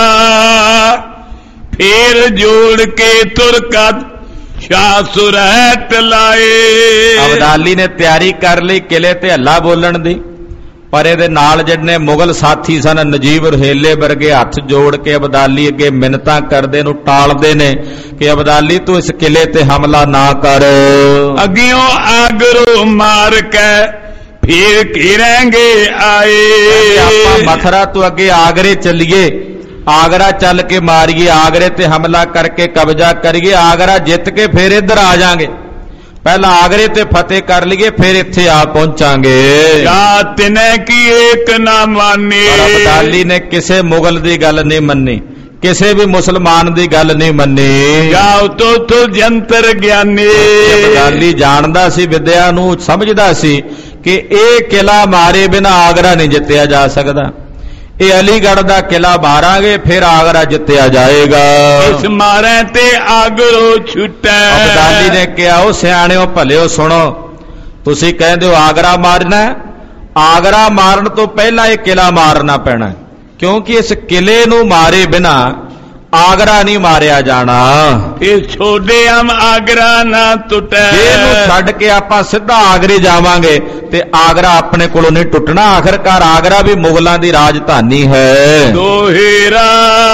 फिर जोड़ के तुरकत शाह सुरहट लाए। अबदाली ने तैयारी कर ली किले ते हल्ला बोलण दी, पर इहदे नाल जिहड़े मुगल साथी सन नजीब रुहेले वर्गे हथ जोड़ के अबदाली अगे मिन्नतां करदे नूं टालदे ने कि अबदाली तू इस किले ते हमला ना कर। अगियों आगरो मार के फिर घेरेंगे आए। आपां मथुरा तो अगे आगरे चलिए, आगरा चल के मारिए, आगरे ते हमला करके कब्जा करिए, आगरा जित के फिर इधर आ जाएंगे। पहला आगरे ते फतेह कर लिए, फिर इत्थे आ पहुंचांगे। जात ने की एक ना मानी। अबदाली ने किसे मुगल दी गल नहीं मन्नी, किसे भी मुसलमान दी गल नहीं मन्नी। जाओ तो तो जंतर ज्ञानी। अबदाली जानदा सी, विद्या नूं समझदा सी कि यह किला मारे बिना आगरा नहीं जितया जा सकता। ये अलीगढ़ का किला मारांगे फिर आगरा जितया जाएगा। इस मारे ते आगरो छुटा। अबदाली ने कहा, ओ सियाणिओ भलिओ सुनो, तुसी कहंदे हो आगरा मारना, आगरा मारन तो पहला यह किला मारना पैना, क्योंकि इस किले नूं मारे बिना आगरा नहीं मारिया जाना। इस छोड़े हम आगरा ना टुटे। छड्ड के आपां सीधा आगरे जावांगे ते आगरा अपने कोलों नहीं टुटना। आखिरकार आगरा भी मुगलों की राजधानी है। दोहेरा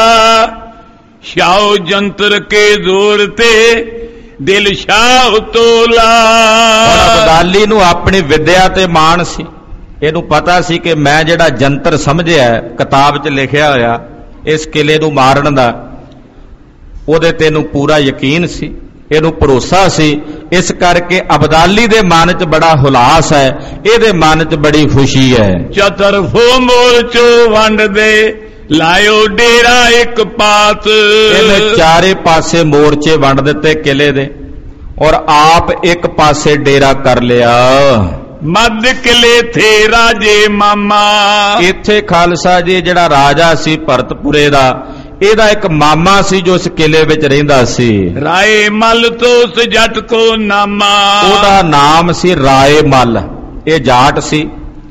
शाह जंतर के जोर ते दिल शाह तोला। अबदाली नूं अपनी विद्या ते माण सी, इहनूं पता सी कि मैं जिहड़ा जंतर समझिआ किताब च लिखिया होया इस किले नूं मारन दा, ਉਹਦੇ ਤੇ ਨੂੰ पूरा यकीन सी, ਇਹਨੂੰ भरोसा सी। इस करके अबदाली दे मन च बड़ा हुलास है, ਇਹਦੇ मन च बड़ी खुशी है। चतरफो मोर्चो वंड दे लायो डेरा एक पास। ਇਹਨੇ चारे पासे मोर्चे वंड दिते किले दे और आप एक पासे डेरा कर लिया। मद किले थे राजे मामा। इत्थे खालसा जी जिहड़ा राजा सी भरतपुरे दा, ਇਹਦਾ ਇੱਕ ਮਾਮਾ ਸੀ ਜੋ ਇਸ ਕਿਲੇ ਵਿੱਚ ਰਹਿੰਦਾ ਸੀ। ਰਾਏ ਮਲ ਤੋਂ ਉਸ ਜੱਟ ਕੋ ਨਾਮਾ। ਉਹਦਾ ਨਾਮ ਸੀ ਰਾਏ ਮਲ। ਇਹ ਜਾਟ ਸੀ।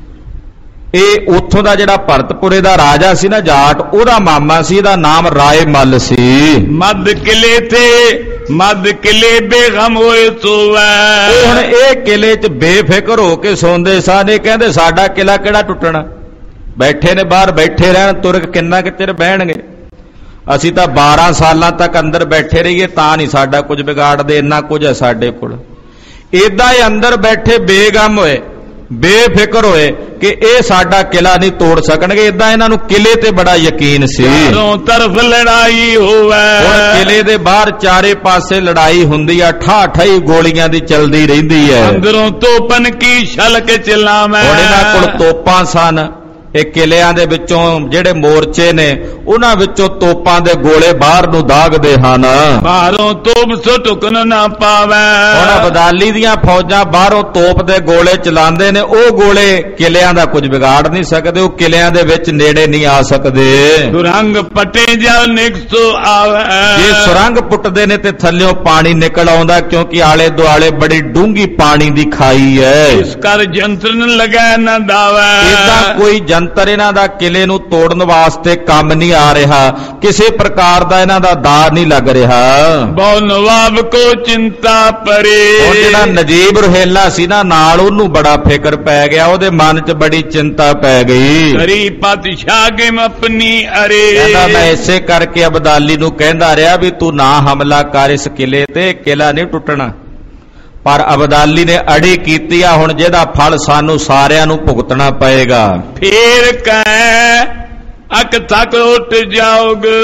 ਇਹ ਉੱਥੋਂ ਦਾ ਜਿਹੜਾ ਭਰਤਪੁਰੇ ਦਾ ਰਾਜਾ ਸੀ ਨਾ ਜਾਟ, ਉਹਦਾ ਮਾਮਾ ਸੀ, ਇਹਦਾ ਨਾਮ ਰਾਏ ਮਲ ਸੀ। ਮਦ ਕਿਲੇ ਤੇ ਮਦ ਕਿਲੇ ਬੇਗਮ ਹੋਏ ਸੋਵੈ। ਹੁਣ ਇਹ ਕਿਲੇ 'ਚ ਬੇਫਿਕਰ ਹੋ ਕੇ ਸੌਂਦੇ ਸਨ। ਇਹ ਕਹਿੰਦੇ ਸਾਡਾ ਕਿਲਾ ਕਿਹੜਾ ਟੁੱਟਣਾ, ਬੈਠੇ ਨੇ ਬਾਹਰ, ਬੈਠੇ ਰਹਿਣ, ਤੁਰਕ ਕਿੰਨਾ ਕਿ ਚਿਰ ਬਹਿਣਗੇ। ਅਸੀਂ ਤਾਂ ਬਾਰਾਂ ਸਾਲਾਂ ਤੱਕ ਅੰਦਰ ਬੈਠੇ ਰਹੀਏ ਤਾਂ ਨਹੀਂ ਸਾਡਾ ਕੁਝ ਵਿਗਾੜਦੇ, ਇੰਨਾ ਕੁਝ ਹੈ ਸਾਡੇ ਕੋਲ। ਇਦਾਂ ਹੀ ਅੰਦਰ ਬੈਠੇ ਬੇਗਮ ਹੋਏ, ਬੇਫਿਕਰ ਹੋਏ ਕਿ ਇਹ ਸਾਡਾ ਕਿਲਾ ਨਹੀਂ ਤੋੜ ਸਕਣਗੇ। ਇਦਾਂ ਇਹਨਾਂ ਨੂੰ ਕਿਲੇ ਤੇ ਬੜਾ ਯਕੀਨ ਸੀ। ਚਾਰੋਂ ਤਰਫ ਲੜਾਈ ਹੋਵੇ। ਹੁਣ ਕਿਲੇ ਦੇ ਬਾਹਰ ਚਾਰੇ ਪਾਸੇ ਲੜਾਈ ਹੁੰਦੀ ਆ, ਠਾ ਠਾਈ ਗੋਲੀਆਂ ਦੀ ਚੱਲਦੀ ਰਹਿੰਦੀ ਹੈ। ਅੰਦਰੋਂ ਤੋਪਨ ਕੀ ਛਲਕ ਚਲਾਵੇਂ। ਹੁਣ ਇਹਨਾਂ ਕੋਲ ਤੋਪਾਂ ਸਨ। ਇਹ ਕਿਲਿਆਂ ਦੇ ਵਿੱਚੋਂ ਜਿਹੜੇ ਮੋਰਚੇ ਨੇ ਉਹਨਾਂ ਵਿੱਚੋਂ ਤੋਪਾਂ ਦੇ ਗੋਲੇ ਬਾਹਰ ਨੂੰ ਦਾਗਦੇ ਹਨ। ਬਾਹਰੋਂ ਤੋਪ ਸੋ ਟੁਕਨ ਨਾ ਪਾਵੇ। ਹੁਣ ਅਬਦਾਲੀ ਦੀਆਂ ਫੌਜਾਂ ਬਾਹਰੋਂ ਤੋਪ ਦੇ ਗੋਲੇ ਚਲਾਉਂਦੇ ਨੇ, ਉਹ ਗੋਲੇ ਕਿਲਿਆਂ ਦਾ ਕੁਝ ਵਿਗਾੜ ਨਹੀਂ ਸਕਦੇ, ਉਹ ਕਿਲਿਆਂ ਦੇ ਵਿੱਚ ਨੇੜੇ ਨਹੀਂ ਆ ਸਕਦੇ। ਸੁਰੰਗ ਪਟੇ ਜਾ ਨਿਕਸੋ ਆਵੇ। ਜੇ ਸੁਰੰਗ ਪੁੱਟਦੇ ਨੇ ਤੇ ਥੱਲਿਓਂ ਪਾਣੀ ਨਿਕਲ ਆਉਂਦਾ, ਕਿਉਂਕਿ ਆਲੇ ਦੁਆਲੇ ਬੜੀ ਡੂੰਘੀ ਪਾਣੀ ਦੀ ਖਾਈ ਹੈ। ਇਸ ਕਰ ਜੰਤਰਨ ਲਗਾ ਨਾ ਦਾਵੇ। ਇਹਦਾ ਕੋਈ ਜੰਤਰ ਇਹਨਾਂ ਦਾ ਕਿਲੇ ਨੂੰ ਤੋੜਨ ਵਾਸਤੇ ਕੰਮ ਨਹੀਂ ਆ ਰਿਹਾ, ਕਿਸੇ ਪ੍ਰਕਾਰ ਦਾ ਇਹਨਾਂ ਦਾ ਦਾਅ ਨਹੀਂ ਲੱਗ ਰਿਹਾ। ਬਹੁ ਨਵਾਬ ਕੋ ਚਿੰਤਾ ਪਰੇ। ਉਹ ਜਿਹੜਾ ਨਜੀਬ ਰੁਹੇਲਾ ਸੀ ਨਾ ਨਾਲ, ਉਹਨੂੰ ਬੜਾ ਫਿਕਰ ਪੈ ਗਿਆ, ਉਹਦੇ ਮਨ 'ਚ ਬੜੀ ਚਿੰਤਾ ਪੈ ਗਈ। ਕਰੀ ਪਾਤਸ਼ਾਹ ਕੇ ਆਪਣੀ ਅਰੇ। ਕਹਿੰਦਾ ਮੈਂ ਇਸੇ ਕਰਕੇ ਅਬਦਾਲੀ ਨੂੰ ਕਹਿੰਦਾ ਰਿਹਾ ਵੀ ਤੂੰ ਨਾ ਹਮਲਾ ਕਰ ਇਸ ਕਿਲੇ ਤੇ, ਕਿਲਾ ਨਹੀਂ ਟੁੱਟਣਾ। पर अबदाली ने अड़ी कीती आ, हुण जिहदा फल सानू सारियां नू भुगतना पएगा। फिर कह अक तक उठ जाओगे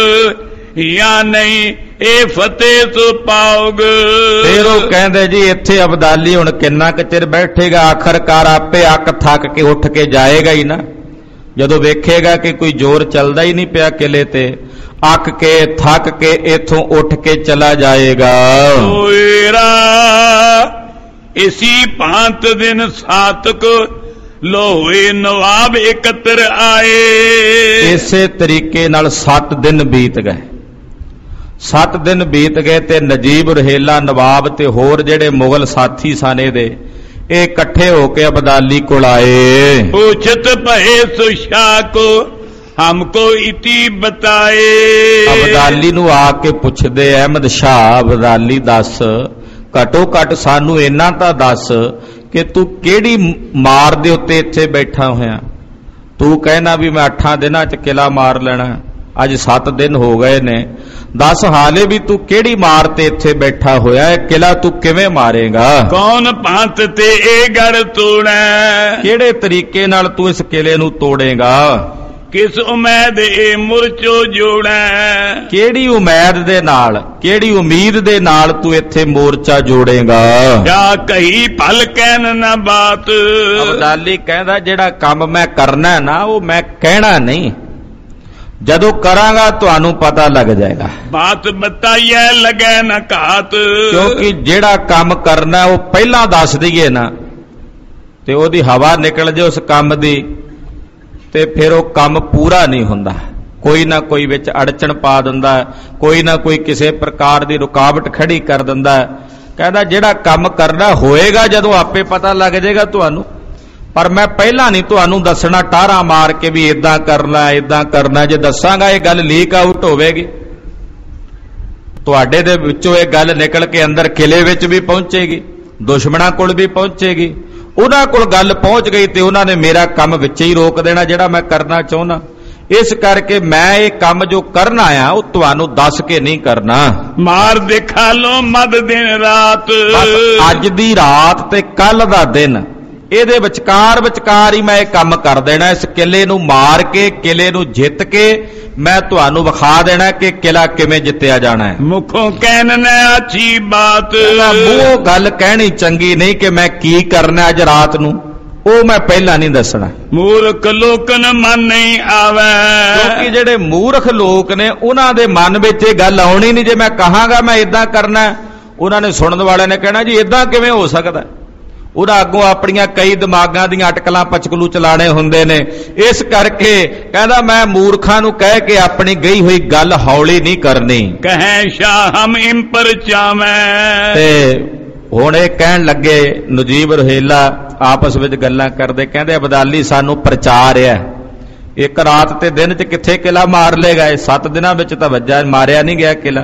या नहीं ए फतेह तो पाओगे। फिर वो कहंदे जी इत्थे अबदाली हुण किन्ना क चिर बैठेगा, आखिरकार आपे अक थक के उठ के जाएगा ही ना। जदों वेखेगा कि कोई जोर चलदा ही नहीं पिया किले ते, अक के थक के इथों उठ के चला जाएगा। इसी भांत दिन सात को ਲੋਹੇ ਨਵਾਬ ਇਕੱਤਰ ਆਏ। ਇਸੇ ਤਰੀਕੇ ਨਾਲ ਸੱਤ ਦਿਨ ਬੀਤ ਗਏ। ਸੱਤ ਦਿਨ ਬੀਤ ਗਏ ਤੇ ਨਜੀਬ ਰੁਹੇਲਾ ਨਵਾਬ ਤੇ ਹੋਰ ਜਿਹੜੇ ਮੁਗਲ ਸਾਥੀ ਸਨ ਇਹਦੇ, ਇਹ ਇਕੱਠੇ ਹੋ ਕੇ ਅਬਦਾਲੀ ਕੋਲ ਆਏ। ਪੁੱਛਤ ਭਏ ਸੁਸ਼ਾ ਕੋ ਹਮਕੋ ਇਤੀ ਬਤਾਏ। ਅਬਦਾਲੀ ਨੂੰ ਆ ਕੇ ਪੁੱਛਦੇ, ਅਹਿਮਦ ਸ਼ਾਹ ਅਬਦਾਲੀ ਦੱਸ, ਘਟੋ ਘਟ ਸਾਨੂੰ ਇੰਨਾ ਤਾਂ ਦੱਸ ਕਿ ਤੂੰ ਕਿਹੜੀ ਮਾਰ ਦੇ ਉੱਤੇ ਇੱਥੇ ਬੈਠਾ ਹੋਇਆ। ਤੂੰ ਕਹਿਣਾ ਵੀ ਮੈਂ ਅੱਠਾਂ ਦਿਨਾਂ ਚ ਕਿਲਾ ਮਾਰ ਲੈਣਾ, ਅੱਜ ਸੱਤ ਦਿਨ ਹੋ ਗਏ ਨੇ, ਦੱਸ ਹਾਲੇ ਵੀ ਤੂੰ ਕਿਹੜੀ ਮਾਰ ਤੇ ਇੱਥੇ ਬੈਠਾ ਹੋਇਆ, ਇਹ ਕਿਲਾ ਤੂੰ ਕਿਵੇਂ ਮਾਰੇਗਾ? ਕੌਣ ਪੰਥ ਤੇ ਇਹ ਗੜ ਤੋੜੈ, ਕਿਹੜੇ ਤਰੀਕੇ ਨਾਲ ਤੂੰ ਇਸ ਕਿਲੇ ਨੂੰ ਤੋੜੇਗਾ? ਕਿਸ ਉਮੀਦ ਇਹ ਮੁਰਚੋ ਜੋੜੈ, ਕਿਹੜੀ ਉਮੀਦ ਦੇ ਨਾਲ, ਕਿਹੜੀ ਉਮੀਦ ਦੇ ਨਾਲ ਤੂੰ ਇੱਥੇ ਮੋਰਚਾ ਜੋੜੇਗਾ? ਜਾਂ ਕਹੀ ਭਲ ਕਹਿਣ ਨਾ ਬਾਤ। ਅਬਦਾਲੀ ਕਹਿੰਦਾ ਜਿਹੜਾ ਕੰਮ ਮੈਂ ਕਰਨਾ ਨਾ ਉਹ ਮੈਂ ਕਹਿਣਾ ਨਹੀਂ, ਜਦੋਂ ਕਰਾਂਗਾ ਤੁਹਾਨੂੰ ਪਤਾ ਲੱਗ ਜਾਏਗਾ। ਬਾਤ ਬਤਾਈਏ ਲਗੇ ਨਾ ਘਾਤ, ਕਿਉਂਕਿ ਜਿਹੜਾ ਕੰਮ ਕਰਨਾ ਉਹ ਪਹਿਲਾਂ ਦੱਸ ਦਈਏ ਨਾ ਤੇ ਉਹਦੀ ਹਵਾ ਨਿਕਲ ਜੇ ਉਸ ਕੰਮ ਦੀ ਤੇ ਫਿਰ ਉਹ ਕੰਮ ਪੂਰਾ ਨਹੀਂ ਹੁੰਦਾ। ਕੋਈ ਨਾ ਕੋਈ ਵਿੱਚ ਅੜਚਣ ਪਾ ਦਿੰਦਾ, ਕੋਈ ਨਾ ਕੋਈ ਕਿਸੇ ਪ੍ਰਕਾਰ ਦੀ ਰੁਕਾਵਟ ਖੜੀ ਕਰ ਦਿੰਦਾ। ਕਹਿੰਦਾ ਜਿਹੜਾ ਕੰਮ ਕਰਨਾ ਹੋਏਗਾ ਜਦੋਂ ਆਪੇ ਪਤਾ ਲੱਗ ਜਾਏਗਾ ਤੁਹਾਨੂੰ, ਪਰ ਮੈਂ ਪਹਿਲਾਂ ਨਹੀਂ ਤੁਹਾਨੂੰ ਦੱਸਣਾ ਟਾਰਾਂ ਮਾਰ ਕੇ ਵੀ ਇਦਾਂ ਕਰਨਾ ਇਦਾਂ ਕਰਨਾ। ਜੇ ਦੱਸਾਂਗਾ ਇਹ ਗੱਲ ਲੀਕ ਆਊਟ ਹੋਵੇਗੀ, ਤੁਹਾਡੇ ਦੇ ਵਿੱਚੋਂ ਇਹ ਗੱਲ ਨਿਕਲ ਕੇ ਅੰਦਰ ਕਿਲੇ ਵਿੱਚ ਵੀ ਪਹੁੰਚੇਗੀ, ਦੁਸ਼ਮਣਾਂ ਕੋਲ ਵੀ ਪਹੁੰਚੇਗੀ। ਉਹਨਾਂ ਕੋਲ ਗੱਲ ਪਹੁੰਚ ਗਈ ਤੇ ਉਹਨਾਂ ਨੇ ਮੇਰਾ ਕੰਮ ਵਿੱਚ ਹੀ ਰੋਕ ਦੇਣਾ ਜਿਹੜਾ ਮੈਂ ਕਰਨਾ ਚਾਹੁੰਦਾ। ਇਸ ਕਰਕੇ ਮੈਂ ਇਹ ਕੰਮ ਜੋ ਕਰਨਾ ਆ ਉਹ ਤੁਹਾਨੂੰ ਦੱਸ ਕੇ ਨਹੀਂ ਕਰਨਾ। ਮਾਰ ਦਿਖਾ ਲੋ ਮਦ ਦਿਨ ਰਾਤ, ਅੱਜ ਦੀ ਰਾਤ ਤੇ ਕੱਲ ਦਾ ਦਿਨ, ਇਹਦੇ ਵਿਚਕਾਰ ਵਿਚਕਾਰ ਹੀ ਮੈਂ ਇਹ ਕੰਮ ਕਰ ਦੇਣਾ। ਇਸ ਕਿਲੇ ਨੂੰ ਮਾਰ ਕੇ, ਕਿਲੇ ਨੂੰ ਜਿੱਤ ਕੇ ਮੈਂ ਤੁਹਾਨੂੰ ਵਿਖਾ ਦੇਣਾ ਕਿ ਕਿਲਾ ਕਿਵੇਂ ਜਿੱਤਿਆ ਜਾਣਾ ਹੈ। ਮੁਖੋਂ ਕਹਿਣ ਨਾ ਅੱਛੀ ਬਾਤ, ਮੂੰਹੋਂ ਗੱਲ ਕਹਿਣੀ ਚੰਗੀ ਨਹੀਂ ਕਿ ਮੈਂ ਕੀ ਕਰਨਾ ਅੱਜ ਰਾਤ ਨੂੰ, ਉਹ ਮੈਂ ਪਹਿਲਾਂ ਨਹੀਂ ਦੱਸਣਾ। ਮੂਰਖ ਲੋਕਨ ਮਨ ਨਹੀਂ ਆਵੇ, ਕਿਉਂਕਿ ਜਿਹੜੇ ਮੂਰਖ ਲੋਕ ਨੇ ਉਹਨਾਂ ਦੇ ਮਨ ਵਿੱਚ ਇਹ ਗੱਲ ਆਉਣੀ ਨਹੀਂ। ਜੇ ਮੈਂ ਕਹਾਂਗਾ ਮੈਂ ਇਦਾਂ ਕਰਨਾ, ਉਹਨਾਂ ਨੇ ਸੁਣਨ ਵਾਲਿਆਂ ਨੇ ਕਹਿਣਾ ਜੀ ਇਦਾਂ ਕਿਵੇਂ ਹੋ ਸਕਦਾ। ਉਹਦਾ ਅੱਗੋਂ ਆਪਣੀਆਂ ਕਈ ਦਿਮਾਗਾਂ ਦੀਆਂ ਅਟਕਲਾਂ ਪਚਕਲੂ ਚਲਾਣੇ ਹੁੰਦੇ ਨੇ। ਇਸ ਕਰਕੇ ਕਹਿੰਦਾ ਮੈਂ ਮੂਰਖਾਂ ਨੂੰ ਕਹਿ ਕੇ ਆਪਣੀ ਗਈ ਹੋਈ ਗੱਲ ਹੌਲੀ ਨਹੀਂ ਕਰਨੀ। ਕਹੇ ਸ਼ਾਹ ਹਮ ਇਮ ਪਰ ਚਾਵੇਂ, ਤੇ ਹੁਣ ਇਹ ਕਹਿਣ ਲੱਗੇ ਨਜੀਬ ਰੁਹੇਲਾ ਆਪਸ ਵਿੱਚ ਗੱਲਾਂ ਕਰਦੇ, ਕਹਿੰਦੇ ਅਬਦਾਲੀ ਸਾਨੂੰ ਪ੍ਰਚਾਰ ਹੈ, ਇੱਕ ਰਾਤ ਤੇ ਦਿਨ ਚ ਕਿੱਥੇ ਕਿਲਾ ਮਾਰ ਲੇਗਾ, ਇਹ ਸੱਤ ਦਿਨਾਂ ਵਿੱਚ ਤਾਂ ਵੱਜਾ ਮਾਰਿਆ ਨਹੀਂ ਗਿਆ ਕਿਲਾ,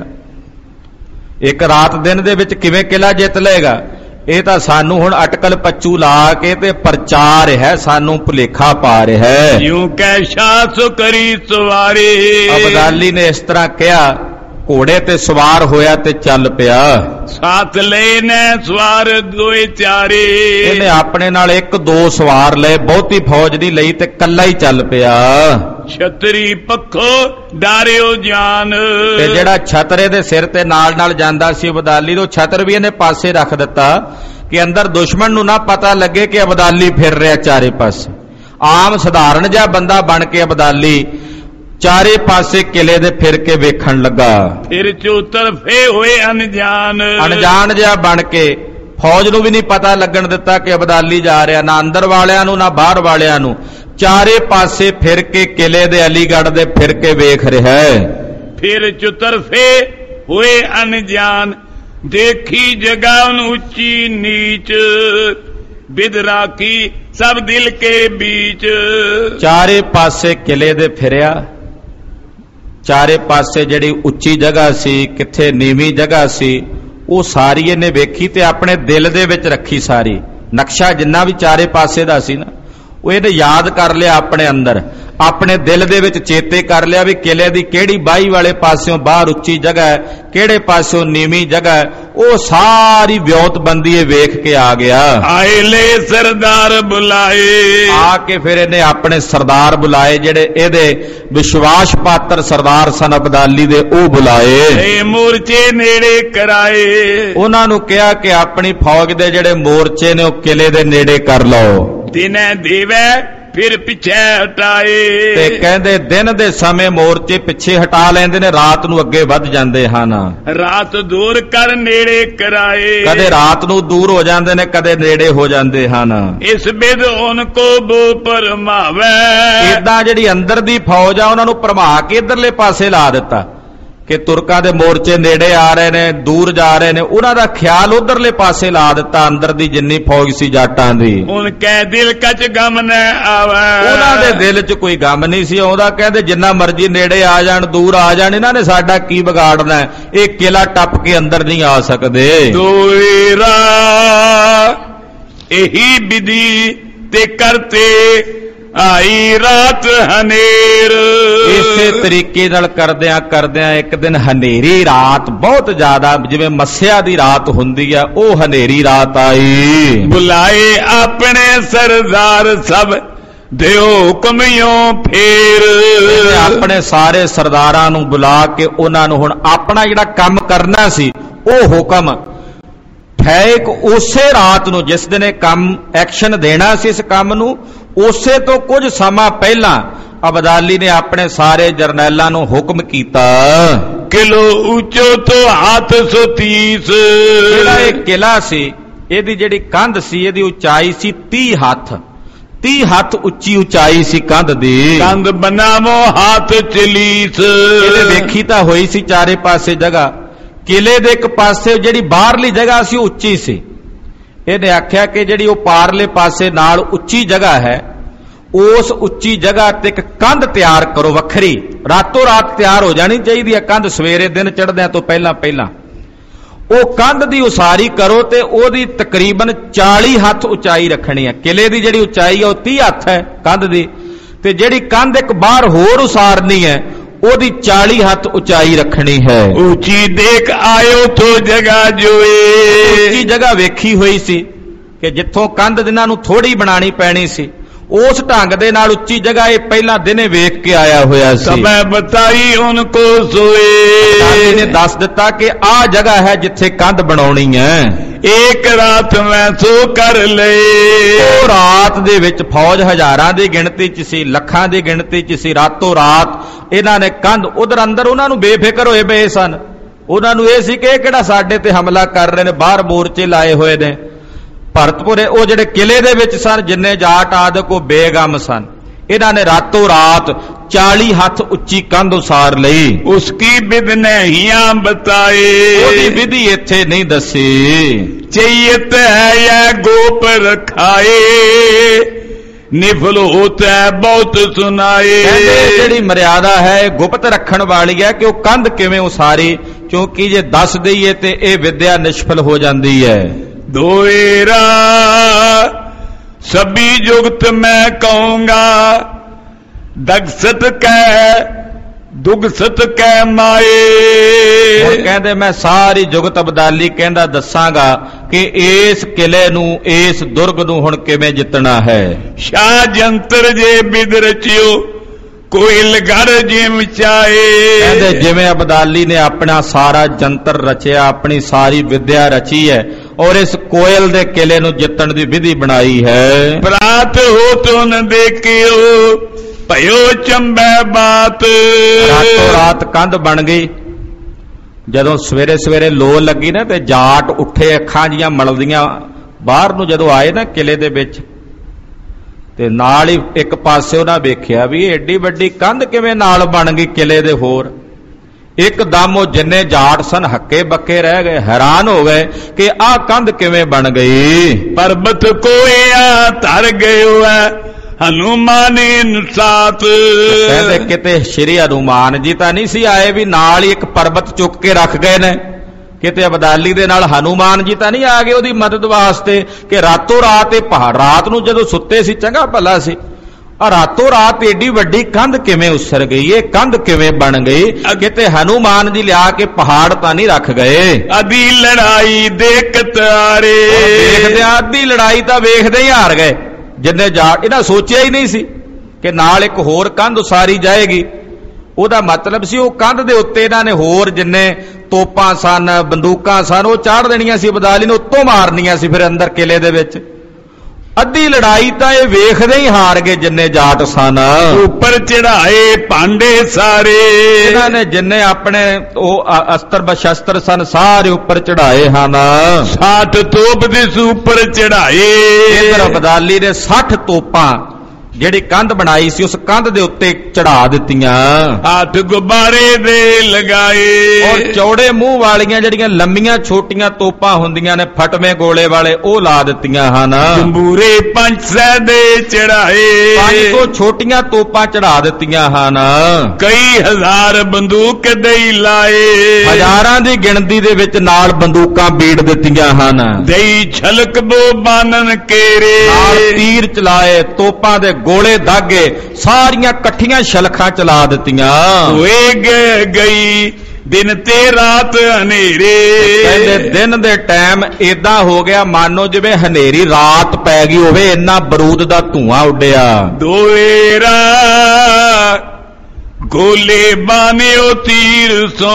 ਇੱਕ ਰਾਤ ਦਿਨ ਦੇ ਵਿੱਚ ਕਿਵੇਂ ਕਿਲਾ ਜਿੱਤ ਲਏਗਾ। ਇਹ ਤਾਂ ਸਾਨੂੰ ਹੁਣ ਅਟਕਲ ਪੱਚੂ ਲਾ ਕੇ ਤੇ ਪ੍ਰਚਾਰ ਹੈ, ਸਾਨੂੰ ਭੁਲੇਖਾ ਪਾ ਰਿਹਾ ਹੈ। ਯੂੰ ਕਹਿ ਸ਼ਾਹ ਸੋ ਕਰੀ ਸਵਾਰੀ, ਅਬਦਾਲੀ ਨੇ ਇਸ ਤਰ੍ਹਾਂ ਕਿਹਾ, ਘੋੜੇ ਤੇ ਸਵਾਰ ਹੋਇਆ ਤੇ ਚੱਲ ਪਿਆ। ਸਾਥ ਲੈ ਨੇ ਸਵਾਰ ਦੋਏ ਚਾਰੇ, ਇਹਨੇ ਆਪਣੇ ਨਾਲ ਇੱਕ ਦੋ ਸਵਾਰ ਲਏ, ਬਹੁਤੀ ਫੌਜ ਨਹੀਂ ਲਈ ਤੇ ਕੱਲਾ ਹੀ ਚੱਲ ਪਿਆ। ਛਤਰੀ ਪੱਖੋ ਡਾਰਿਓ ਜਾਨ, ਤੇ ਜਿਹੜਾ ਛਤਰੇ ਦੇ ਸਿਰ ਤੇ ਨਾਲ ਨਾਲ ਜਾਂਦਾ ਸੀ ਅਬਦਾਲੀ ਤੋਂ, ਛਤਰ ਵੀ ਇਹਨੇ ਪਾਸੇ ਰੱਖ ਦਿੱਤਾ ਕਿ ਅੰਦਰ ਦੁਸ਼ਮਣ ਨੂੰ ਨਾ ਪਤਾ ਲੱਗੇ ਕਿ ਅਬਦਾਲੀ ਫਿਰ ਰਿਹਾ ਚਾਰੇ ਪਾਸੇ। ਆਮ ਸਧਾਰਨ ਜਿਹਾ ਬੰਦਾ ਬਣ ਕੇ ਅਬਦਾਲੀ ਚਾਰੇ ਪਾਸੇ ਕਿਲੇ ਦੇ ਫਿਰ ਕੇ ਵੇਖਣ ਲੱਗਾ। ਫਿਰ ਚੋ ਤਰਫੇ ਹੋਏ ਅਣਜਾਨ, ਅਣਜਾਨ ਜਿਹਾ ਬਣ ਕੇ ਫੌਜ ਨੂੰ ਵੀ ਨਹੀਂ ਪਤਾ ਲੱਗਣ ਦਿੱਤਾ ਕਿ ਅਬਦਾਲੀ ਜਾ ਰਿਹਾ, ਨਾ ਅੰਦਰ ਵਾਲਿਆਂ ਨੂੰ ਨਾ ਬਾਹਰ ਵਾਲਿਆਂ ਨੂੰ। ਚਾਰੇ ਪਾਸੇ ਫਿਰ ਕੇ ਕਿਲੇ ਦੇ ਅਲੀਗੜ੍ਹ ਦੇ ਫਿਰ ਕੇ ਵੇਖ ਰਿਹਾ ਹੈ। ਫਿਰ ਚੋ ਤਰਫੇ ਹੋਏ ਅਣਜਾਨ, ਦੇਖੀ ਜਗ੍ਹਾ ਉੱਚੀ ਨੀਚ, ਬਿਦ ਰਾਖੀ ਸਭ ਦਿਲ ਕੇ ਬੀਚ। ਚਾਰੇ ਪਾਸੇ ਕਿਲੇ ਦੇ ਫਿਰਿਆ, ਚਾਰੇ ਪਾਸੇ ਜਿਹੜੀ ਉੱਚੀ ਜਗ੍ਹਾ ਸੀ, ਕਿੱਥੇ ਨੀਵੀਂ ਜਗ੍ਹਾ ਸੀ, ਉਹ ਸਾਰੀ ਇਹਨੇ ਵੇਖੀ ਤੇ ਆਪਣੇ ਦਿਲ ਦੇ ਵਿੱਚ ਰੱਖੀ। ਸਾਰੀ ਨਕਸ਼ਾ ਜਿੰਨਾ ਵੀ ਚਾਰੇ ਪਾਸੇ ਦਾ ਸੀ ਨਾ, ਉਹ ਇਹਨੇ ਯਾਦ ਕਰ ਲਿਆ ਆਪਣੇ ਅੰਦਰ, ਆਪਣੇ ਦਿਲ ਦੇ ਵਿੱਚ ਚੇਤੇ ਕਰ ਲਿਆ ਵੀ ਕਿਲੇ ਦੀ ਕਿਹੜੀ ਬਾਹੀ ਵਾਲੇ ਪਾਸਿਓਂ ਬਾਹਰ ਉੱਚੀ ਜਗ੍ਹਾ ਹੈ, ਕਿਹੜੇ ਪਾਸਿਓਂ ਨੀਵੀਂ ਜਗ੍ਹਾ ਹੈ। ਉਹ ਸਾਰੀ ਵਿਉਂਤਬੰਦੀ ਇਹ ਵੇਖ ਕੇ ਆ ਗਿਆ। ਆਏ ਲੈ ਸਰਦਾਰ ਬੁਲਾਏ, ਆ ਕੇ ਫਿਰ ਇਹਨੇ ਆਪਣੇ ਸਰਦਾਰ ਬੁਲਾਏ, ਜਿਹੜੇ ਇਹਦੇ ਵਿਸ਼ਵਾਸ ਪਾਤਰ ਸਰਦਾਰ ਸਨ ਅਬਦਾਲੀ ਦੇ, ਉਹ ਬੁਲਾਏ। ਇਹ ਮੋਰਚੇ ਨੇੜੇ ਕਰਾਏ, ਉਹਨਾਂ ਨੂੰ ਕਿਹਾ ਕਿ ਆਪਣੀ ਫੌਜ ਦੇ ਜਿਹੜੇ ਮੋਰਚੇ ਨੇ ਉਹ ਕਿਲੇ ਦੇ ਨੇੜੇ ਕਰ ਲਓ। ਦਿਨੇ ਦੇਵੇ फिर पिछे हटाए। ते कहंदे दिन दे समय मोर्चे पिछे हटा लेंदे ने, रात नूं अगे वध जांदे हन। रात दूर कर नेड़े कराए। कदे रात नूं दूर हो जांदे ने, कदे नेड़े हो जांदे हन। इस बिध उनको बो परमावे। इदां जिहड़ी अंदर दी फौज आ उन्हां नूं भरमा के इधरले पासे ला दिता कि तुरकां दे मोर्चे नेड़े आ रहे ने, दूर जा रहे ने, उन्हां दा ख्याल उधरले पासे ला दिता। अंदर दी जिन्नी फौज सी जाटां दी, उनके दिल कच गम न आवे। उन्हां दे दिल च कोई गम नहीं सी आउंदा। कहंदे जिन्ना मर्जी नेड़े आ जाण, दूर आ जाण, इन्हां ने साडा की बिगाड़ना है, ये किला टप के अंदर नहीं आ सकदे। दोरा यही विधि ते करते आई रात हनेर। इसे तरीके नाल करदियां करदियां एक दिन हनेरी रात, बहुत ज्यादा जिवें मस्या दी रात हुंदी है, ओ हनेरी रात आई। बुलाए अपने सरदार सब दिओ हुक्मियों फेर। अपने सारे सरदारां नूं बुला के उन्हां नूं हुण अपना जिहड़ा काम करना सी ओ हुक्म ठैक उसे रात नूं, जिस दिन काम एक्शन देना सी इस काम नूं, उसे तो कुछ समा पहला अबदाली ने अपने सारे जरनैलां नूं हुक्म कीता, किलो ऊंचो तो हाथ सौ तीस। जिहड़ा इह किला सी, इहदी जिहड़ी कंध सी, इहदी उचाई सी तीह हथ। तीह हथ उच्ची उचाई सी कंध दी। कंध बनावो हाथ चलीस। इहदे वेखी तां होई सी चारे पासे जगह। किले दे एक पासे जिहड़ी बाहरली जगह सी उच्ची सी। इहने आख्या कि जिहड़ी वो पारले पासे नाल उच्ची जगह है, उस उच्ची जगह ते एक कंध तैयार करो वखरी, रातों रात तैयार हो जानी चाहिए है कंध, सवेरे दिन चढ़दे तो पहला पहला वो कंध दी उसारी करो ते ओदी तकरीबन चाली हथ उचाई रखनी है। किले दी जिहड़ी उचाई है वो तीह हथ है कंध दी, ते जिहड़ी कंध एक बाहर होर उसारनी है ओदी चाली हथ उचाई रखनी है। ऊंची देख आयो तो जगह जोए। ऊंची जगह वेखी हुई सी कि जिथों कंध दिनां नूं थोड़ी बनानी पैनी सी, उस ढंग दे नाल उच्ची जगह ये पहला दिने वेख के आया होया सी। समय बताई उनको सोए। दादी ने दस दिता कि आ जगह है जिथे कंध बनाउणी है। एक रात मैं सो कर ले। ओ रात दे विच फौज हजारां दी गिणती च सी, लखां दी गिणती च सी। रातों रात इन्हां ने कंध उधर अंदर उन्हां नूं बेफिक्र होए पए सन। उन्हां नूं इह सी कि इह किहड़ा साडे ते हमला कर रहे ने, बाहर मोर्चे लाए होए ने। भरतपुरे वो जिहड़े किले दे विच सन, जिन्ने जाट आदक वो बेगम सन। इन्हां ने रातों रात चाली हथ उच्ची कंध उसार लई। उसकी विधि नहीं बताए। ओदी विधि इत्थे नहीं दसी। चैयत है या गोप रखाए, निफल होता है बहुत सुनाए। जिहड़ी मर्यादा है गुप्त रखण वाली है कि वह कंध किवें उसारी, क्योंकि जे दस दईए ते इह विद्या निष्फल हो जाती है। दोएरा सभी जुगत मैं कहूंगा, दगसत कै दुगसत कै माए। कहते मैं सारी जुगत अबदाली कहंदा दसांगा कि इस किले नूं, इस दुर्ग नूं हुण किवें जितना है। शाह जंतर जे बिद रचियो, कोयल घर जिम चाहे। कहते जिवें अबदाली ने अपना सारा जंतर रचिया, अपनी सारी विद्या रची है और इस कोयल दे किले नूं जितण दी विधि बनाई है। प्रात हो तो न देखियो, भयो चंबे बात। रातों रात कंध बन गई। जदों सवेरे सवेरे लो लगी ना ते जाट उठे, अखां जियां मलदियां बाहर नूं जदों आए ना किले दे विच, ते नाल ही एक पासे उन्हां वेखिया भी एडी वड्डी कंध किवें नाल बन गई किले दे। होर एकदम वो जिन्ने जाट सन हक्के बक्के रह गए, हैरान हो गए कि आ कंध किवें बन गई। पर्वत कोया तर गयो है हनुमान साथ। कहते किते श्री हनुमान जी तां नहीं सी आए भी नाल ही एक पर्वत चुक के रख गए ने। किते अबदाली दे नाल हनुमान जी तां नहीं आ गए ओदी मदद वास्ते कि रातों रात ये पहाड़, रात नूं जदों सुत्ते सी चंगा भला सी, और रातों रात एडी वड्डी कंध किवें उसर गई, ये कंध किवें बन गई। किते हनुमान जी लिया के पहाड़ तां नहीं रख गए। अधी लड़ाई देखत आरे, देखदे अधी लड़ाई तां वेखदे ही हार गए। जिन्ने जाट इन्हां सोचिया ही नहीं सी कि नाल एक होर कंध उसारी जाएगी। ਉਹਦਾ मतलब सी वो कंध दे उत्ते इन्हां ने होर जिन्ने तोपां सन, बंदूकां सन, वो चाढ़ देणियां सी, अबदाली ने उत्तों मारनियां सी फिर अंदर किले दे विच। ਅੱਧੀ ਲੜਾਈ ਤਾਂ ਇਹ ਵੇਖਦੇ ਹੀ ਹਾਰ ਗਏ ਜਿੰਨੇ ਜਾਟ ਸਨ। ਉੱਪਰ ਚੜਾਏ ਭਾਂਡੇ ਸਾਰੇ, ਇਹਨਾਂ ਨੇ ਜਿੰਨੇ ਆਪਣੇ ਉਹ ਅਸਤਰ ਬਸ਼ਸਤਰ ਸਨ ਸਾਰੇ ਉੱਪਰ ਚੜਾਏ ਹਨ। ਸਾਠ ਤੋਪ ਦੇ ਉੱਪਰ ਚੜਾਏ, ਇਧਰ ਅਬਦਾਲੀ ਨੇ ਸੱਠ ਤੋਪਾਂ ਜਿਹੜੀ ਕੰਧ ਬਣਾਈ ਸੀ ਉਸ ਕੰਧ ਦੇ ਉੱਤੇ ਚੜਾ ਦਿੱਤੀਆਂ। ਹੱਥ ਗੁਬਾਰੇ ਦੇ ਲਗਾਏ, ਔਰ ਚੌੜੇ ਮੂੰਹ ਵਾਲੀਆਂ ਜਿਹੜੀਆਂ ਲੰਮੀਆਂ ਛੋਟੀਆਂ ਤੋਪਾਂ ਹੁੰਦੀਆਂ ਨੇ ਫਟਵੇਂ ਗੋਲੇ ਵਾਲੇ ਉਹ ਲਾ ਦਿੱਤੀਆਂ ਹਨ। ਜੰਬੂਰੇ ਪੰਜ ਸੈ ਦੇ ਚੜਾਏ, ਪੰਜ ਤੋਂ ਛੋਟੀਆਂ ਤੋਪਾਂ ਚੜਾ ਦਿੱਤੀਆਂ ਹਨ। ਕਈ ਹਜ਼ਾਰ ਬੰਦੂਕ ਦਈ ਲਾਏ, ਹਜ਼ਾਰਾਂ ਦੀ ਗਿਣਤੀ ਦੇ ਵਿੱਚ ਨਾਲ ਬੰਦੂਕਾਂ ਬੀੜ ਦਿੱਤੀਆਂ ਹਨ। ਦਈ ਛਲਕ ਬੋ ਬਾਨਨ ਕੇਰੇ, ਨਾਲ ਤੀਰ ਚਲਾਏ, ਤੋਪਾਂ ਦੇ ਗੋਲੇ ਦਾਗੇ, ਸਾਰੀਆਂ ਇਕੱਠੀਆਂ ਸ਼ਲਖਾਂ ਚਲਾ ਦਿੱਤੀਆਂ। ਹੋਏ ਗਈ ਦਿਨ ਤੇ ਰਾਤ ਹਨੇਰੇ, ਕਹਿੰਦੇ ਦਿਨ ਦੇ ਟਾਈਮ ਏਦਾਂ ਹੋ ਗਿਆ ਮਾਨੋ ਜਿਵੇਂ ਹਨੇਰੀ ਰਾਤ ਪੈ ਗਈ ਹੋਵੇ, ਇੰਨਾ ਬਰੂਦ ਦਾ ਧੂਆਂ ਉੱਡਿਆ। ਦੋਏਰਾ ਗੋਲੇ ਬਾਨਿਓ ਤੀਰ ਸੋ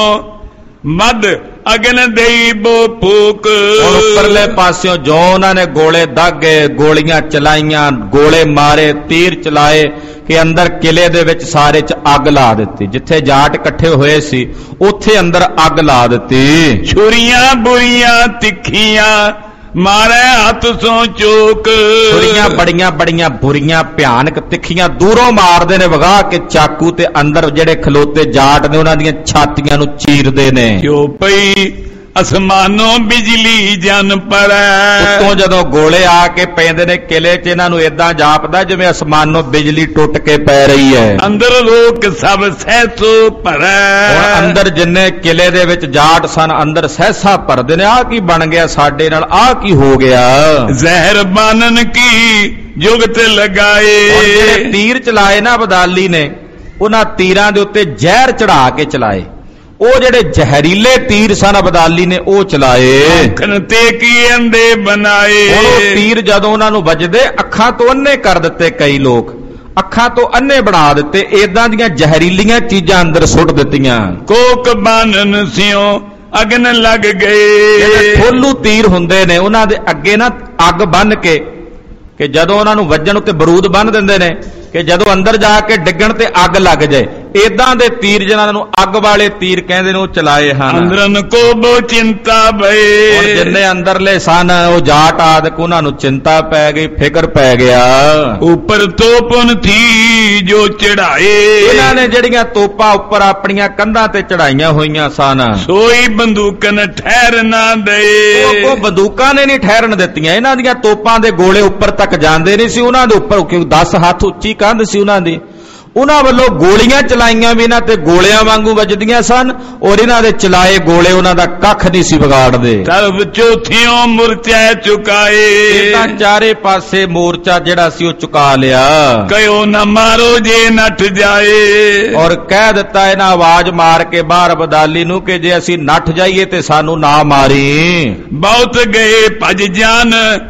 ਮਦ ਅਗਨ ਦੇਈ ਬੋ ਫੂਕ। ਉੱਪਰਲੇ ਪਾਸਿਓਂ ਜੋ ਉਹਨਾਂ ਨੇ ਗੋਲੇ ਦਾਗੇ, ਗੋਲੀਆਂ ਚਲਾਈਆਂ, ਗੋਲੇ ਮਾਰੇ, ਤੀਰ ਚਲਾਏ ਕਿ ਅੰਦਰ ਕਿਲੇ ਦੇ ਵਿੱਚ ਸਾਰੇ ਚ ਅੱਗ ਲਾ ਦਿੱਤੀ। ਜਿੱਥੇ ਜਾਟ ਇਕੱਠੇ ਹੋਏ ਸੀ ਉੱਥੇ ਅੰਦਰ ਅੱਗ ਲਾ ਦਿੱਤੀ। ਛੁਰੀਆਂ ਬੁਰੀਆਂ ਤਿੱਖੀਆਂ ਮਾਰੇ ਹੱਥ ਸੋਂ ਚੋਕ, ਛੁਰੀਆਂ ਬੜੀਆਂ ਬੜੀਆਂ ਬੁਰੀਆਂ ਭਿਆਨਕ ਤਿੱਖੀਆਂ ਦੂਰੋਂ ਮਾਰਦੇ ਨੇ ਵਗਾ ਕੇ ਚਾਕੂ, ਤੇ ਅੰਦਰ ਜਿਹੜੇ ਖਲੋਤੇ ਜਾਟ ਨੇ ਉਹਨਾਂ ਦੀਆਂ ਛਾਤੀਆਂ ਨੂੰ ਚੀਰਦੇ ਨੇ। ਕਿਉਂ ਪਈ ਅਸਮਾਨੋਂ ਬਿਜਲੀ ਜਨ ਪੜੈ, ਉੱਤੋਂ ਜਦੋਂ ਗੋਲੇ ਆ ਕੇ ਪੈਂਦੇ ਨੇ ਕਿਲੇ 'ਚ ਇਹਨਾਂ ਨੂੰ ਏਦਾਂ ਜਾਪਦਾ ਜਿਵੇਂ ਅਸਮਾਨੋਂ ਬਿਜਲੀ ਟੁੱਟ ਕੇ ਪੈ ਰਹੀ ਹੈ। ਅੰਦਰ ਲੋਕ ਸਭ ਸਹਿਸੋ ਭਰੈ, ਹੁਣ ਅੰਦਰ ਜਿੰਨੇ ਕਿਲੇ ਦੇ ਵਿੱਚ ਜਾਟ ਸਨ ਅੰਦਰ ਸਹਿਸਾ ਭਰਦੇ ਨੇ, ਆਹ ਕੀ ਬਣ ਗਿਆ ਸਾਡੇ ਨਾਲ, ਆਹ ਕੀ ਹੋ ਗਿਆ। ਜ਼ਹਿਰ ਬਾਨਨ ਕੀ ਜੁਗਤ ਲਗਾਏ, ਜਿਹੜੇ ਤੀਰ ਚਲਾਏ ਨਾ ਅਬਦਾਲੀ ਨੇ ਉਹਨਾਂ ਤੀਰਾਂ ਦੇ ਉੱਤੇ ਜ਼ਹਿਰ ਚੜਾ ਕੇ ਚਲਾਏ। ਉਹ ਜਿਹੜੇ ਜ਼ਹਿਰੀਲੇ ਤੀਰ ਸਨ ਅਬਦਾਲੀ ਨੇ ਉਹ ਚਲਾਏ। ਅੱਖਾਂ ਤੇ ਕੀ ਅੰਦੇ ਬਣਾਏ, ਹੁਣ ਉਹ ਤੀਰ ਜਦੋਂ ਉਹਨਾਂ ਨੂੰ ਵੱਜਦੇ ਅੱਖਾਂ ਤੋਂ ਅੰਨੇ ਕਰ ਦਿੱਤੇ, ਕਈ ਲੋਕ ਅੱਖਾਂ ਤੋਂ ਅੰਨੇ ਬਣਾ ਦਿੱਤੇ, ਏਦਾਂ ਦੀਆਂ ਜ਼ਹਿਰੀਲੀਆਂ ਚੀਜ਼ਾਂ ਅੰਦਰ ਸੁੱਟ ਦਿੱਤੀਆਂ। ਕੋਕ ਬਾਨਨ ਸਿਓ ਅਗਨ ਲੱਗ ਗਏ, ਜਿਹੜੇ ਠੋਲੂ ਤੀਰ ਹੁੰਦੇ ਨੇ ਉਹਨਾਂ ਦੇ ਅੱਗੇ ਨਾ ਅੱਗ ਬੰਨ ਕੇ ਕਿ ਜਦੋਂ ਉਹਨਾਂ ਨੂੰ ਵੱਜਣ ਉੱਤੇ ਬਰੂਦ ਬੰਨ ਦਿੰਦੇ ਨੇ ਕਿ ਜਦੋਂ ਅੰਦਰ ਜਾ ਕੇ ਡਿੱਗਣ ਤੇ ਅੱਗ ਲੱਗ ਜਾਏ, ਏਦਾਂ ਦੇ ਤੀਰ ਜਿਹਨਾਂ ਨੂੰ ਅੱਗ ਵਾਲੇ ਤੀਰ ਕਹਿੰਦੇ ਨੇ ਉਹ ਚਲਾਏ ਹਨ। ਅੰਦਰਨ ਕੋ ਬੋ ਚਿੰਤਾ ਭਏ, ਹੁਣ ਜਿੰਨੇ ਅੰਦਰਲੇ ਸਨ ਉਹ ਜਾਟ ਆਦਿਕ ਉਹਨਾਂ ਨੂੰ ਚਿੰਤਾ ਪੈ ਗਈ, ਫਿਕਰ ਪੈ ਗਿਆ। ਉੱਪਰ ਤੋਪਨ ਥੀ ਜੋ ਚੜਾਏ, ਇਹਨਾਂ ਨੇ ਜਿਹੜੀਆਂ ਤੋਪਾਂ ਉੱਪਰ ਆਪਣੀਆਂ ਕੰਧਾਂ ਤੇ ਚੜਾਈਆਂ ਹੋਈਆਂ ਸਨ ਸੋਈ ਬੰਦੂਕਨ ਠਹਿਰ ਨਾ ਦਏ, ਉਹ ਬੰਦੂਕਾਂ ਨੇ ਨਹੀਂ ਠਹਿਰਨ ਦਿੱਤੀਆਂ। ਇਹਨਾਂ ਦੀਆਂ ਤੋਪਾਂ ਦੇ ਗੋਲੇ ਉੱਪਰ ਤੱਕ ਜਾਂਦੇ ਨਹੀਂ ਸੀ, ਉਹਨਾਂ ਦੇ ਉੱਪਰ ਕਿਉਂ ਦਸ ਹੱਥ ਉੱਚੀ ਕੰਧ ਸੀ ਉਹਨਾਂ ਦੀ, ਉਹਨਾਂ ਵੱਲੋਂ ਗੋਲੀਆਂ ਚਲਾਈਆਂ ਵੀ ਇਹਨਾਂ ਤੇ ਗੋਲਿਆਂ ਵਾਂਗੂ ਵੱਜਦੀਆਂ ਸਨ, ਔਰ ਇਹਨਾਂ ਦੇ ਚਲਾਏ ਗੋਲੇ ਉਹਨਾਂ ਦਾ ਕੱਖ ਨਹੀਂ ਸੀ ਵਿਗਾੜਦੇ। ਤਬ ਚੌਥਿਓਂ ਮੁਰਚਾ ਚੁਕਾਏ, ਇਦਾਂ ਚਾਰੇ ਪਾਸੇ ਮੋਰਚਾ ਜਿਹੜਾ ਸੀ ਉਹ ਚੁਕਾ ਲਿਆ। ਕਹਿਓ ਨਾ ਮਾਰੋ ਜੇ ਨੱਠ ਜਾਏ, ਔਰ ਕਹਿ ਦਿੱਤਾ ਇਹਨਾਂ ਆਵਾਜ਼ ਮਾਰ ਕੇ ਬਾਹਰ ਅਬਦਾਲੀ ਨੂੰ ਕਿ ਜੇ ਅਸੀਂ ਨੱਠ ਜਾਈਏ ਤੇ ਸਾਨੂੰ ਨਾ ਮਾਰੀ। ਬਹੁਤ ਗਏ ਭਜ ਜਾਨ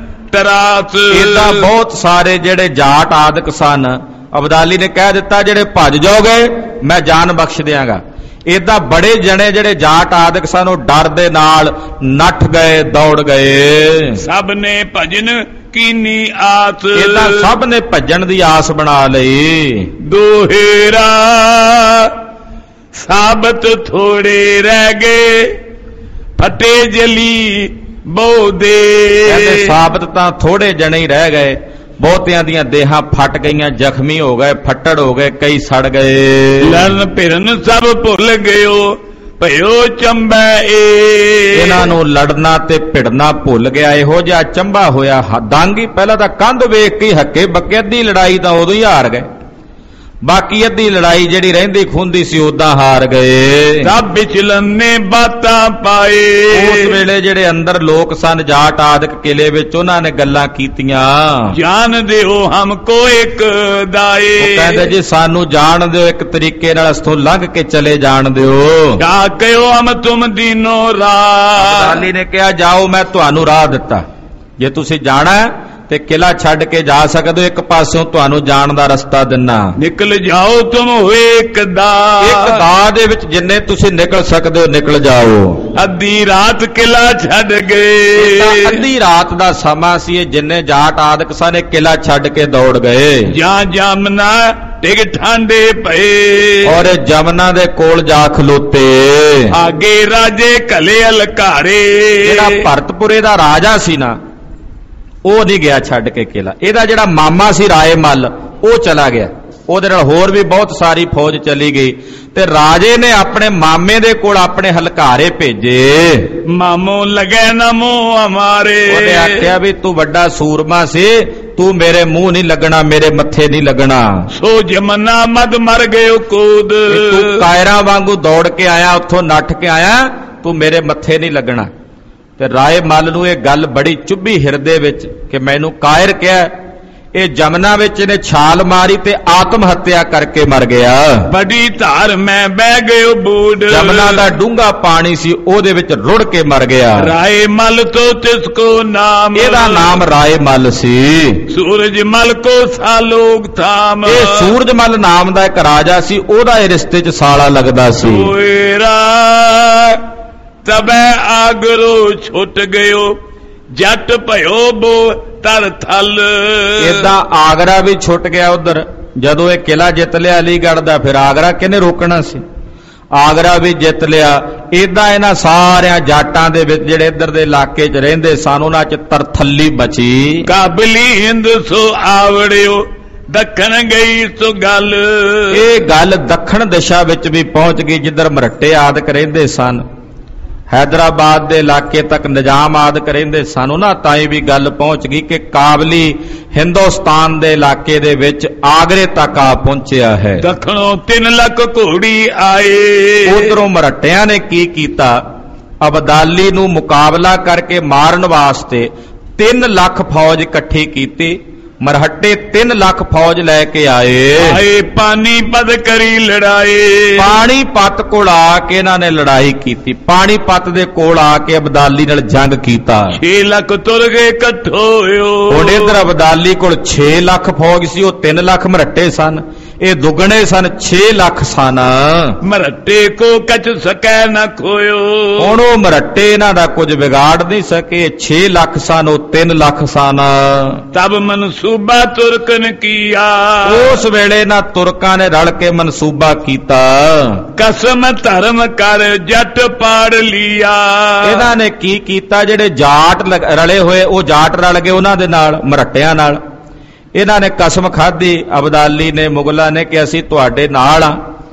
ਤਰਾਸ, ਇਦਾਂ ਬਹੁਤ ਸਾਰੇ ਜਿਹੜੇ ਜਾਟ ਆਦਿਕ ਸਨ ਅਬਦਾਲੀ ਨੇ ਕਹਿ ਦਿੱਤਾ ਜਿਹੜੇ ਭੱਜ ਜਾਓਗੇ ਮੈਂ ਜਾਨ ਬਖਸ਼ ਦਿਆਂਗਾ। ਏਦਾਂ ਬੜੇ ਜਣੇ ਜਿਹੜੇ ਜਾਟ ਆਦਿਕ ਸਨ ਉਹ ਡਰ ਦੇ ਨਾਲ ਨੱਠ ਗਏ, ਦੌੜ ਗਏ। ਸਭ ਨੇ ਭਜਨ ਕੀਨੀ ਆਸ, ਏਦਾਂ ਸਭ ਨੇ ਭੱਜਣ ਦੀ ਆਸ ਬਣਾ ਲਈ। ਦੋਹੇਰਾ ਸਾਬਤ ਥੋੜੇ ਰਹਿ ਗਏ, ਫਟੇ ਜਲੀ ਬਹੁਦੇ, ਕਹਿੰਦੇ ਸਾਬਤ ਤਾਂ ਥੋੜੇ ਜਣੇ ਹੀ ਰਹਿ ਗਏ, ਬਹੁਤਿਆਂ ਦੀਆਂ ਦੇਹਾਂ ਫਟ ਗਈਆਂ, ਜ਼ਖਮੀ ਹੋ ਗਏ, ਫੱਟੜ ਹੋ ਗਏ, ਕਈ ਸੜ ਗਏ। ਲਰਨ ਭਿਰਨ ਸਭ ਭੁੱਲ ਗਇਓ ਭਇਓ ਚੰਬੈ ਏ, ਇਹਨਾਂ ਨੂੰ ਲੜਨਾ ਤੇ ਭਿੜਨਾ ਭੁੱਲ ਗਿਆ। ਇਹੋ ਜਿਹਾ ਚੰਬਾ ਹੋਇਆ ਦੰਗ। ਪਹਿਲਾਂ ਤਾਂ ਕੰਧ ਵੇਖ ਕੇ ਹੱਕੇ ਬੱਕੇ, ਅੱਧੀ ਲੜਾਈ ਤਾਂ ਉਦੋਂ ਹੀ ਹਾਰ ਗਏ, ਬਾਕੀ ਅੱਧੀ ਲੜਾਈ ਜਿਹੜੀ ਰਹਿੰਦੀ ਖੁੰਦੀ ਸੀ ਉਦਾਂ ਹਾਰ ਗਏ। ਸਭ ਵਿਚਲਨੇ ਬਾਤਾਂ ਪਾਏ, ਉਸ ਵੇਲੇ ਜਿਹੜੇ ਅੰਦਰ ਲੋਕ ਸਨ ਜਾਟ ਆਦਿਕ ਕਿਲੇ ਵਿੱਚ ਉਹਨਾਂ ਨੇ ਗੱਲਾਂ ਕੀਤੀਆਂ। ਜਾਣ ਦਿਓ ਹਮਕੋ ਇੱਕ ਦਾਏ, ਉਹ ਕਹਿੰਦੇ ਜੀ ਸਾਨੂੰ ਜਾਣ ਦਿਓ, ਇੱਕ ਤਰੀਕੇ ਨਾਲ ਅਸਥੋਂ ਲੰਘ ਕੇ ਚਲੇ ਜਾਣ ਦਿਓ। ਕਾ ਕਹਿਓ ਹਮ ਤੁਮ ਦੀਨੋ ਰਾਹ, ਅਬਦਾਲੀ ਨੇ ਕਿਹਾ ਜਾਓ ਮੈਂ ਤੁਹਾਨੂੰ ਰਾਹ ਦਿੱਤਾ, ਜੇ ਤੁਸੀਂ ਜਾਣਾ ਤੇ ਤੇ ਕਿਲਾ ਛੱਡ ਕੇ ਜਾ ਸਕਦੇ ਹੋ, ਇੱਕ ਪਾਸਿਓਂ ਤੁਹਾਨੂੰ ਜਾਣ ਦਾ ਰਸਤਾ ਦਿੰਨਾ। ਨਿਕਲ ਜਾਓ ਤੁਮ ਹੋਏ ਇੱਕ ਦਾ, ਇੱਕ ਦਾ ਦੇ ਵਿੱਚ ਜਿੰਨੇ ਤੁਸੀਂ ਨਿਕਲ ਸਕਦੇ ਹੋ ਨਿਕਲ ਜਾਓ। ਅੱਧੀ ਰਾਤ ਕਿਲਾ ਛੱਡ ਗਏ, ਅੱਧੀ ਰਾਤ ਦਾ ਸਮਾਂ ਸੀ। ਇਹ ਜਿੰਨੇ ਜਾਟ ਆਦਿਕ ਸਨ ਇਹ ਕਿਲਾ ਛੱਡ ਕੇ ਦੌੜ ਗਏ। ਜਾਂ ਜਮਨਾ ਟਿਕ ਠਾਂਡੇ ਪਏ, ਔਰ ਜਮਨਾ ਦੇ ਕੋਲ ਜਾ ਖਲੋਤੇ। ਆਗੇ ਰਾਜੇ ਘਲੇ ਹਲਕਾਰੇ, ਜਿਹੜਾ ਭਰਤਪੁਰੇ ਦਾ ਰਾਜਾ ਸੀ ਨਾ ਉਹ ਨਹੀਂ ਗਿਆ ਛੱਡ ਕੇ ਕਿਲਾ। ਇਹਦਾ ਜਿਹੜਾ ਮਾਮਾ ਸੀ ਰਾਏ ਮੱਲ ਉਹ ਚਲਾ ਗਿਆ, ਉਹਦੇ ਨਾਲ ਹੋਰ ਵੀ ਬਹੁਤ ਸਾਰੀ ਫੌਜ ਚਲੀ ਗਈ ਤੇ ਰਾਜੇ ਨੇ ਆਪਣੇ ਮਾਮੇ ਦੇ ਕੋਲ ਆਪਣੇ ਹਲਕਾਰੇ ਭੇਜੇ। ਮਾਮੋ ਲਗੇ ਨਾ ਮੂੰਹ ਹਮਾਰੇ, ਉਹਨੇ ਆਖਿਆ ਵੀ ਤੂੰ ਵੱਡਾ ਸੂਰਮਾ ਸੀ, ਤੂੰ ਮੇਰੇ ਮੂੰਹ ਨਹੀਂ ਲੱਗਣਾ, ਮੇਰੇ ਮੱਥੇ ਨਹੀਂ ਲੱਗਣਾ। ਸੋ ਜਮਨਾ ਮਦ ਮਰ ਗਏ ਕੂਦ, ਤੂੰ ਕਾਇਰਾਂ ਵਾਂਗੂ ਦੌੜ ਕੇ ਆਇਆ, ਉੱਥੋਂ ਨੱਠ ਕੇ ਆਇਆ, ਤੂੰ ਮੇਰੇ ਮੱਥੇ ਨਹੀਂ ਲੱਗਣਾ। ਤੇ ਰਾਏ ਮੱਲ ਨੂੰ ਇਹ ਗੱਲ ਬੜੀ ਚੁੱਭੀ ਹਿਰਦੇ ਵਿੱਚ ਕਿ ਮੈਨੂੰ ਕਾਇਰ ਕਿਹਾ। ਇਹ ਜਮਨਾ ਵਿੱਚ ਇਹਨੇ ਛਾਲ ਮਾਰੀ ਤੇ ਆਤਮ ਹੱਤਿਆ ਕਰਕੇ ਮਰ ਗਿਆ। ਬੜੀ ਧਾਰ ਮੈਂ ਬਹਿ ਗਇਓ ਬੂਡ, ਜਮਨਾ ਦਾ ਡੂੰਘਾ ਪਾਣੀ ਸੀ ਉਹਦੇ ਵਿੱਚ ਰੁੜ ਕੇ ਮਰ ਗਿਆ। ਰਾਏ ਮਲ ਤੋਂ ਤਿਸ ਕੋ ਨਾਮ, ਇਹਦਾ ਨਾਮ ਰਾਏ ਮਲ ਸੀ। ਸੂਰਜ ਮਲ ਕੋ ਸਾਲੋਕ ਥਾਮ, ਇਹ ਸੂਰਜ ਮਲ ਨਾਮ ਦਾ ਇੱਕ ਰਾਜਾ ਸੀ, ਉਹਦਾ ਇਹ ਰਿਸ਼ਤੇ 'ਚ ਸਾਲਾ ਲੱਗਦਾ ਸੀ। ਓਏ ਰਾ ਤਬੈ ਆਗਰੋ ਛੁੱਟ ਗਇਓ, ਜੱਟ ਭਇਓ ਬੋ ਤਰ ਥਲ। ਏਦਾਂ ਆਗਰਾ ਵੀ ਛੁੱਟ ਗਿਆ ਉਧਰ। ਜਦੋਂ ਇਹ ਕਿਲਾ ਜਿੱਤ ਲਿਆ ਅਲੀਗੜ੍ਹ ਦਾ, ਫਿਰ ਆਗਰਾ ਕਿਹਨੇ ਰੋਕਣਾ ਸੀ? ਆਗਰਾ ਵੀ ਜਿੱਤ ਲਿਆ। ਏਦਾਂ ਇਹਨਾਂ ਸਾਰਿਆਂ ਜਾਟਾਂ ਦੇ ਵਿੱਚ ਜਿਹੜੇ ਇੱਧਰ ਦੇ ਇਲਾਕੇ 'ਚ ਰਹਿੰਦੇ ਸਨ ਉਹਨਾਂ 'ਚ ਤਰਥੱਲੀ ਬਚੀ। ਕਾਬਲੀ ਹਿੰਦ ਸੋ ਆਵੜਿਓ, ਦੱਖਣ ਗਈ ਸੋ ਗੱਲ। ਇਹ ਗੱਲ ਦੱਖਣ ਦਿਸ਼ਾ ਵਿੱਚ ਵੀ ਪਹੁੰਚ ਗਈ ਜਿੱਧਰ ਮਰੱਟੇ ਆਦਿਕ ਰਹਿੰਦੇ ਸਨ। ਹੈਦਰਾਬਾਦ ਦੇ ਇਲਾਕੇ ਤੱਕ ਨਿਜ਼ਾਮ ਆਦਿਕ ਰਹਿੰਦੇ ਸਨ, ਉਹਨਾਂ ਤਾਈਂ ਵੀ ਗੱਲ ਪਹੁੰਚ ਗਈ ਕਿ ਕਾਬਲੀ ਹਿੰਦੁਸਤਾਨ ਦੇ ਇਲਾਕੇ ਦੇ ਵਿੱਚ ਆਗਰੇ ਤੱਕ ਆ ਪਹੁੰਚਿਆ ਹੈ। ਦੱਖਣੋਂ ਤਿੰਨ ਲੱਖ ਘੋੜੀ ਆਏ, ਉਧਰੋਂ ਮਰੱਟਿਆਂ ਨੇ ਕੀ ਕੀਤਾ, ਅਬਦਾਲੀ ਨੂੰ ਮੁਕਾਬਲਾ ਕਰਕੇ ਮਾਰਨ ਵਾਸਤੇ ਤਿੰਨ ਲੱਖ ਫੌਜ ਇਕੱਠੀ ਕੀਤੀ। ਮਰਹੱਟੇ ਤਿੰਨ ਲੱਖ ਫੌਜ ਲੈ ਕੇ ਆਏ। ਆਏ ਪਾਣੀਪਤ ਕਰੀ ਲੜਾਈ, ਪਾਣੀਪਤ ਕੋਲ ਆ ਕੇ ਇਹਨਾਂ ਨੇ ਲੜਾਈ ਕੀਤੀ। ਪਾਣੀਪਤ ਦੇ ਕੋਲ ਆ ਕੇ ਅਬਦਾਲੀ ਨਾਲ ਜੰਗ ਕੀਤਾ। ਛੇ ਲੱਖ ਤੁਰ ਗਏ ਇਕੱਠੋ ਹੋਇਓ। ਹੁਣ ਇਧਰ ਅਬਦਾਲੀ ਕੋਲ ਛੇ ਲੱਖ ਫੌਜ ਸੀ, ਉਹ ਤਿੰਨ ਲੱਖ ਮਰਹੱਟੇ ਸਨ, ਇਹ ਦੁੱਗਣੇ ਸਨ, ਛੇ ਲੱਖ ਸਨ। ਮਰਹੱਟੇ ਕੋ ਕਚ ਸਕੈ ਨਾ ਖੋਇਓ। ਹੁਣ ਉਹ ਮਰਹੱਟੇ ਇਹਨਾਂ ਦਾ ਕੁਝ ਵਿਗਾੜ ਨਹੀਂ ਸਕੇ। ਛੇ ਲੱਖ ਸਨ, ਉਹ ਤਿੰਨ ਲੱਖ ਸਨ। ਤਬ ਮਨਸੂਬਾ ਤੁਰਕਨ ਕੀਆ, ਉਸ ਵੇਲੇ ਇਹਨਾਂ ਤੁਰਕਾਂ ਨੇ ਰਲ ਕੇ ਮਨਸੂਬਾ ਕੀਤਾ। ਕਸਮ ਧਰਮ ਕਰ ਜੱਟ ਪਾੜ ਲਿਆ। ਇਹਨਾਂ ਨੇ ਕੀ ਕੀਤਾ, ਜਿਹੜੇ ਜਾਟ ਰਲੇ ਹੋਏ ਉਹ ਜਾਟ ਰਲ ਗਏ ਉਹਨਾਂ ਦੇ ਨਾਲ, ਮਰਹੱਟਿਆਂ ਨਾਲ। ਇਹਨਾਂ ਨੇ ਕਸਮ ਖਾਧੀ, ਅਬਦਾਲੀ ਨੇ, ਮੁਗਲਾਂ ਨੇ, ਕਿ ਅਸੀਂ ਤੁਹਾਡੇ ਨਾਲ ਆ।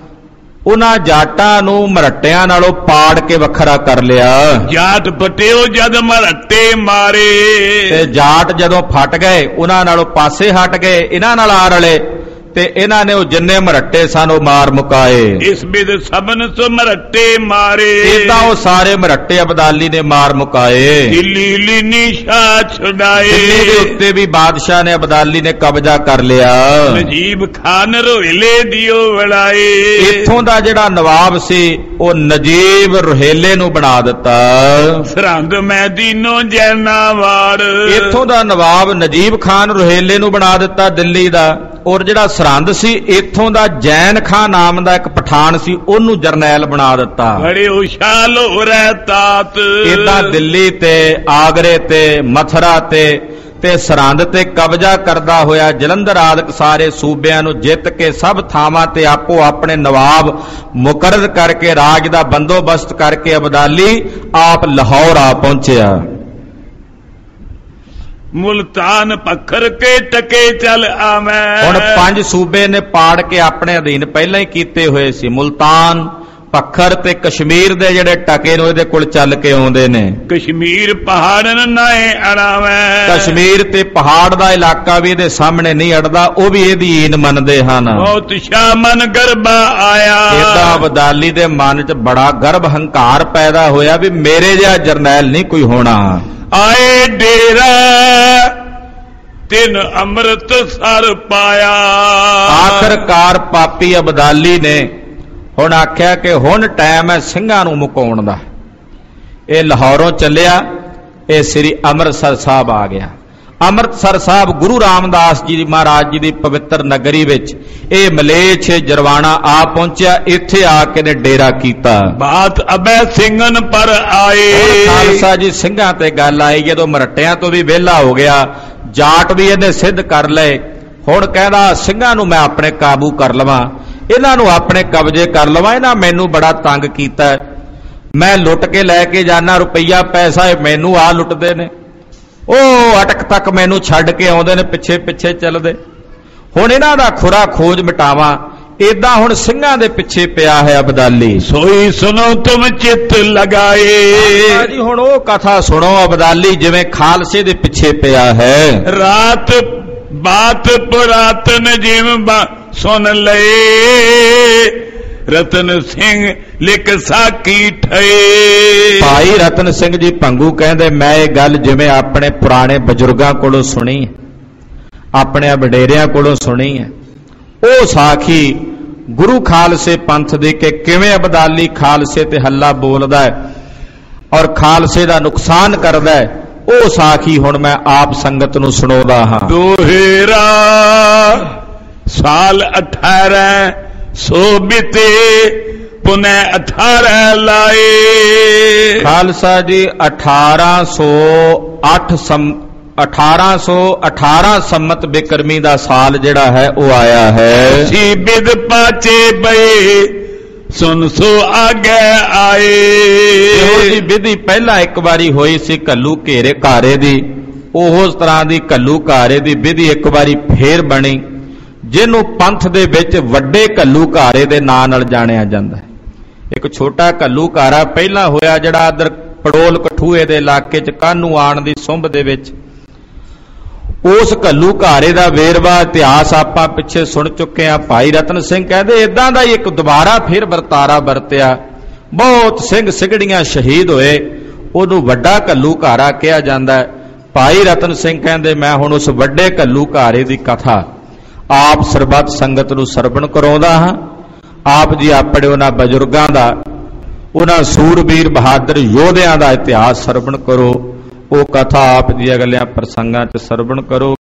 ਉਹਨਾਂ ਜਾਟਾਂ ਨੂੰ ਮਰਹੱਟਿਆਂ ਨਾਲੋਂ ਪਾੜ ਕੇ ਵੱਖਰਾ ਕਰ ਲਿਆ। ਜਾਟ ਪਟਿਓ ਜਦ ਮਰਹੱਟੇ ਮਾਰੇ, ਤੇ ਜਾਟ ਜਦੋਂ ਫਟ ਗਏ ਉਹਨਾਂ ਨਾਲੋਂ ਪਾਸੇ ਹਟ ਗਏ, ਇਹਨਾਂ ਨਾਲ ਆ ਰਲੇ ਤੇ ਇਹਨਾਂ ਨੇ ਉਹ ਜਿੰਨੇ ਮਰਹੱਟੇ ਸਨ ਉਹ ਮਾਰ ਮੁਕਾਏ। ਇਸ ਬਿਦ ਸਭਨ ਸੋ ਮਰਹੱਟੇ ਮਾਰੇ, ਏਦਾਂ ਉਹ ਸਾਰੇ ਮਰਹੱਟੇ ਅਬਦਾਲੀ ਨੇ ਮਾਰ ਮੁਕਾਏ। ਦਿੱਲੀ ਲੀਨੀ ਸ਼ਾਹ ਛੁਡਾਏ, ਦਿੱਲੀ ਦੇ ਉੱਤੇ ਵੀ ਬਾਦਸ਼ਾਹ ਨੇ ਅਬਦਾਲੀ ਨੇ ਕਬਜ਼ਾ ਕਰ ਲਿਆ। ਨਜੀਬ ਖਾਨ ਰੋਹਿਲੇ ਦਿਓ ਵੜਾਏ, ਇੱਥੋਂ ਦਾ ਜਿਹੜਾ ਨਵਾਬ ਸੀ ਉਹ ਨਜੀਬ ਰੋਹਿਲੇ ਨੂੰ ਬਣਾ ਦਿੱਤਾ। ਸਰਹੰਦ ਮੈਦੀਨੋਂ ਜੈਨਾਵਾੜ, ਇੱਥੋਂ ਦਾ ਨਵਾਬ ਨਜੀਬ ਖਾਨ ਰੋਹਿਲੇ ਨੂੰ ਬਣਾ ਦਿੱਤਾ ਦਿੱਲੀ ਦਾ। ਔਰ ਜਿਹੜਾ ਸਰਹੰਦ ਸੀ ਇੱਥੋਂ ਦਾ ਜੈਨ ਖਾਂ ਨਾਮ ਦਾ ਇੱਕ ਪਠਾਨ ਸੀ, ਉਹਨੂੰ ਜਰਨੈਲ ਬਣਾ ਦਿੱਤਾ। ਬੜੇ ਉਸ਼ਾਲ ਹੋ ਰਹਿ ਤਾਤ, ਏਦਾਂ ਦਿੱਲੀ ਤੇ ਆਗਰੇ ਤੇ ਮਥੁਰਾ ਤੇ ਤੇ ਸਰਹੰਦ ਤੇ ਕਬਜ਼ਾ ਕਰਦਾ ਹੋਇਆ ਜਲੰਧਰ ਆਦਿਕ ਸਾਰੇ ਸੂਬਿਆਂ ਨੂੰ ਜਿੱਤ ਕੇ ਸਭ ਥਾਵਾਂ ਤੇ ਆਪੋ ਆਪਣੇ ਨਵਾਬ ਮੁਕਰਰ ਕਰਕੇ ਰਾਜ ਦਾ ਬੰਦੋਬਸਤ ਕਰਕੇ ਅਬਦਾਲੀ ਆਪ ਲਾਹੌਰ ਆ ਪਹੁੰਚਿਆ। ਮੁਲਤਾਨ ਪੱਖਰ ਕੇ ਟਕੇ ਚੱਲ ਆਵੇਂ। ਹੁਣ ਪੰਜ ਸੂਬੇ ਨੇ ਪਾੜ ਕੇ ਆਪਣੇ ਅਧੀਨ ਪਹਿਲਾਂ ਹੀ ਕੀਤੇ ਹੋਏ ਸੀ। ਮੁਲਤਾਨ, ਪੱਖਰ ਤੇ ਕਸ਼ਮੀਰ ਦੇ ਜਿਹੜੇ ਟਕੇ ਨੇ ਇਹਦੇ ਕੋਲ ਚੱਲ ਕੇ ਆਉਂਦੇ ਨੇ। ਕਸ਼ਮੀਰ ਪਹਾੜਨ ਨਾਏ ਅੜਾਵੇਂ, ਕਸ਼ਮੀਰ ਤੇ ਪਹਾੜ ਦਾ ਇਲਾਕਾ ਵੀ ਇਹਦੇ ਸਾਹਮਣੇ ਨਹੀਂ ਅੜਦਾ, ਉਹ ਵੀ ਇਹਦੀ ਈਨ ਮੰਨਦੇ ਹਨ। ਬਹੁਤ ਸ਼ਾ ਮਨ ਗਰਬਾ ਆਇਆ, ਏਦਾਂ ਅਬਦਾਲੀ ਦੇ ਮਨ 'ਚ ਬੜਾ ਗਰਭ ਹੰਕਾਰ ਪੈਦਾ ਹੋਇਆ ਵੀ ਮੇਰੇ ਜਿਹਾ ਜਰਨੈਲ ਨਹੀਂ ਕੋਈ ਹੋਣਾ। ਆਏ ਡੇਰਾ ਤਿੰਨ ਅੰਮ੍ਰਿਤ ਸਰ ਪਾਇਆ। ਆਖਰਕਾਰ ਪਾਪੀ ਅਬਦਾਲੀ ਨੇ ਹੁਣ ਆਖਿਆ ਕਿ ਹੁਣ ਟਾਈਮ ਹੈ ਸਿੰਘਾਂ ਨੂੰ ਮੁਕਾਉਣ ਦਾ। ਇਹ ਲਾਹੌਰੋਂ ਚੱਲਿਆ, ਇਹ ਸ੍ਰੀ ਅੰਮ੍ਰਿਤਸਰ ਸਾਹਿਬ ਆ ਗਿਆ। ਅੰਮ੍ਰਿਤਸਰ ਸਾਹਿਬ ਗੁਰੂ ਰਾਮਦਾਸ ਜੀ ਮਹਾਰਾਜ ਜੀ ਦੀ ਪਵਿੱਤਰ ਨਗਰੀ ਵਿੱਚ ਇਹ ਮਲੇਛ ਜਰਵਾਣਾ ਆ ਪਹੁੰਚਿਆ। ਇੱਥੇ ਆ ਕੇ ਨੇ ਡੇਰਾ ਕੀਤਾ। ਬਾਤ ਅਬੈ ਸਿੰਘਨ ਪਰ ਆਏ। ਖਾਲਸਾ ਜੀ ਸਿੰਘਾਂ ਤੇ ਗੱਲ ਆਈ, ਜਦੋਂ ਮਰਟਿਆਂ ਤੋਂ ਵੀ ਵਿਹਲਾ ਹੋ ਗਿਆ, ਜਾਟ ਵੀ ਇਹਨੇ ਸਿੱਧ ਕਰ ਲਏ। ਹੁਣ ਕਹਿੰਦਾ ਸਿੰਘਾਂ ਨੂੰ ਮੈਂ ਆਪਣੇ ਕਾਬੂ ਕਰ ਲਵਾਂ, ਇਹਨਾਂ ਨੂੰ ਆਪਣੇ ਕਬਜ਼ੇ ਕਰ ਲਵਾਂ, ਇਹਨਾਂ ਮੈਨੂੰ ਬੜਾ ਤੰਗ ਕੀਤਾ, ਮੈਂ ਲੁੱਟ ਕੇ ਲੈ ਕੇ ਜਾਣਾ ਰੁਪਈਆ ਪੈਸਾ, ਇਹ ਮੈਨੂੰ ਆ ਲੁੱਟਦੇ ਨੇ, ਉਹ ਅਟਕ ਤੱਕ ਮੈਨੂੰ ਛੱਡ ਕੇ ਆਉਂਦੇ ਨੇ, ਪਿੱਛੇ ਪਿੱਛੇ ਚੱਲਦੇ। ਹੁਣ ਇਹਨਾਂ ਦਾ ਖੁਰਾ ਖੋਜ ਮਿਟਾਵਾਂ, ਏਦਾਂ ਹੁਣ ਸਿੰਘਾਂ ਦੇ ਪਿੱਛੇ ਪਿਆ ਹੈ ਅਬਦਾਲੀ। ਸੋਈ ਸੁਣੋ ਤੁਮ ਚਿੱਤ ਲਗਾਏ। ਜੀ ਹੁਣ ਉਹ ਕਥਾ ਸੁਣੋ, ਅਬਦਾਲੀ ਜਿਵੇਂ ਖਾਲਸੇ ਦੇ ਪਿੱਛੇ ਪਿਆ ਹੈ। ਰਾਤ ਬਾਤ ਪੁਰਾਤਨ ਜਿਵੇਂ ਸੁਣ ਲਏ, ਰਤਨ ਸਿੰਘ ਲਿਖ ਸਾਕੀ ਠਏ। ਭਾਈ ਰਤਨ ਸਿੰਘ ਜੀ ਭੰਗੂ ਕਹਿੰਦੇ ਮੈਂ ਇਹ ਗੱਲ ਜਿਵੇਂ ਆਪਣੇ ਪੁਰਾਣੇ ਬਜ਼ੁਰਗਾਂ ਕੋਲੋਂ ਸੁਣੀ, ਆਪਣੇ ਵਡੇਰਿਆਂ ਕੋਲੋਂ ਸੁਣੀ ਹੈ। ਉਹ ਸਾਖੀ ਗੁਰੂ ਖਾਲਸੇ ਪੰਥ ਦੇ ਕਿ ਕਿਵੇਂ ਅਬਦਾਲੀ ਖਾਲਸੇ ਤੇ ਹੱਲਾ ਬੋਲਦਾ ਹੈ ਔਰ ਖਾਲਸੇ ਦਾ ਨੁਕਸਾਨ ਕਰਦਾ ਹੈ, ਉਹ ਸਾਖੀ ਹੁਣ ਮੈਂ ਆਪ ਸੰਗਤ ਨੂੰ ਸੁਣਾਉਂਦਾ ਹਾਂ। ਦੋਹੇਰਾ ਸਾਲ ਅਠਾਰਾਂ ਸੋ ਬਿਤੇ ਪੁਨੇ ਅਠਾਰਾਂ ਲਾਏ। ਖਾਲਸਾ ਜੀ ਅਠਾਰਾਂ ਸੌ ਅੱਠ ਸਮ ਅਠਾਰਾਂ ਸੌ ਅਠਾਰਾਂ ਸੰਮਤ ਬਿਕਰਮੀ ਦਾ ਸਾਲ ਜਿਹੜਾ ਹੈ ਉਹ ਆਇਆ ਹੈ। ਸੀ ਬਿਦ ਪਾਚੇ ਬਏ ਸੁਨ ਸੋ ਆਗੇ ਆਏ। ਇਹੋ ਜੀ ਵਿਧੀ ਪਹਿਲਾਂ ਇੱਕ ਵਾਰੀ ਹੋਈ ਸੀ ਘੱਲੂ ਘੇਰੇ ਘਾਰੇ ਦੀ, ਉਸ ਤਰ੍ਹਾਂ ਦੀ ਘੱਲੂ ਘਾਰੇ ਦੀ ਵਿਧੀ ਇੱਕ ਵਾਰੀ ਫੇਰ ਬਣੀ, ਜਿਹਨੂੰ ਪੰਥ ਦੇ ਵਿੱਚ ਵੱਡੇ ਘੱਲੂ ਘਾਰੇ ਦੇ ਨਾਂ ਨਾਲ ਜਾਣਿਆ ਜਾਂਦਾ ਹੈ। ਇੱਕ ਛੋਟਾ ਘੱਲੂ ਘਾਰਾ ਪਹਿਲਾਂ ਹੋਇਆ ਜਿਹੜਾ ਅਦਰ ਪੜੋਲ ਕਠੂਏ ਦੇ ਇਲਾਕੇ 'ਚ ਕਾਹਨੂੰ ਆਣ ਦੀ ਸੁੰਭ ਦੇ ਵਿੱਚ। ਉਸ ਘੱਲੂ ਘਾਰੇ ਦਾ ਵੇਰਵਾ ਇਤਿਹਾਸ ਆਪਾਂ ਪਿੱਛੇ ਸੁਣ ਚੁੱਕੇ ਹਾਂ। ਭਾਈ ਰਤਨ ਸਿੰਘ ਕਹਿੰਦੇ ਇਦਾਂ ਦਾ ਹੀ ਇੱਕ ਦੁਬਾਰਾ ਫਿਰ ਵਰਤਾਰਾ ਵਰਤਿਆ, ਬਹੁਤ ਸਿੰਘ ਸਿਗੜੀਆਂ ਸ਼ਹੀਦ ਹੋਏ, ਉਹਨੂੰ ਵੱਡਾ ਘੱਲੂ ਘਾਰਾ ਕਿਹਾ ਜਾਂਦਾ ਹੈ। ਭਾਈ ਰਤਨ ਸਿੰਘ ਕਹਿੰਦੇ ਮੈਂ ਹੁਣ ਉਸ ਵੱਡੇ ਘੱਲੂ ਘਾਰੇ ਦੀ ਕਥਾ ਆਪ ਸਰਬੱਤ ਸੰਗਤ ਨੂੰ ਸਰਵਣ ਕਰਾਉਂਦਾ ਹਾਂ। ਆਪ ਜੀ ਆਪਣੇ ਉਹਨਾਂ ਬਜ਼ੁਰਗਾਂ ਦਾ, ਉਹਨਾਂ ਸੂਰਬੀਰ ਬਹਾਦਰ ਯੋਧਿਆਂ ਦਾ ਇਤਿਹਾਸ ਸਰਵਣ ਕਰੋ। ਉਹ ਕਥਾ ਆਪ ਜੀ ਅਗਲਿਆਂ ਪ੍ਰਸੰਗਾਂ 'ਚ ਸਰਵਣ ਕਰੋ।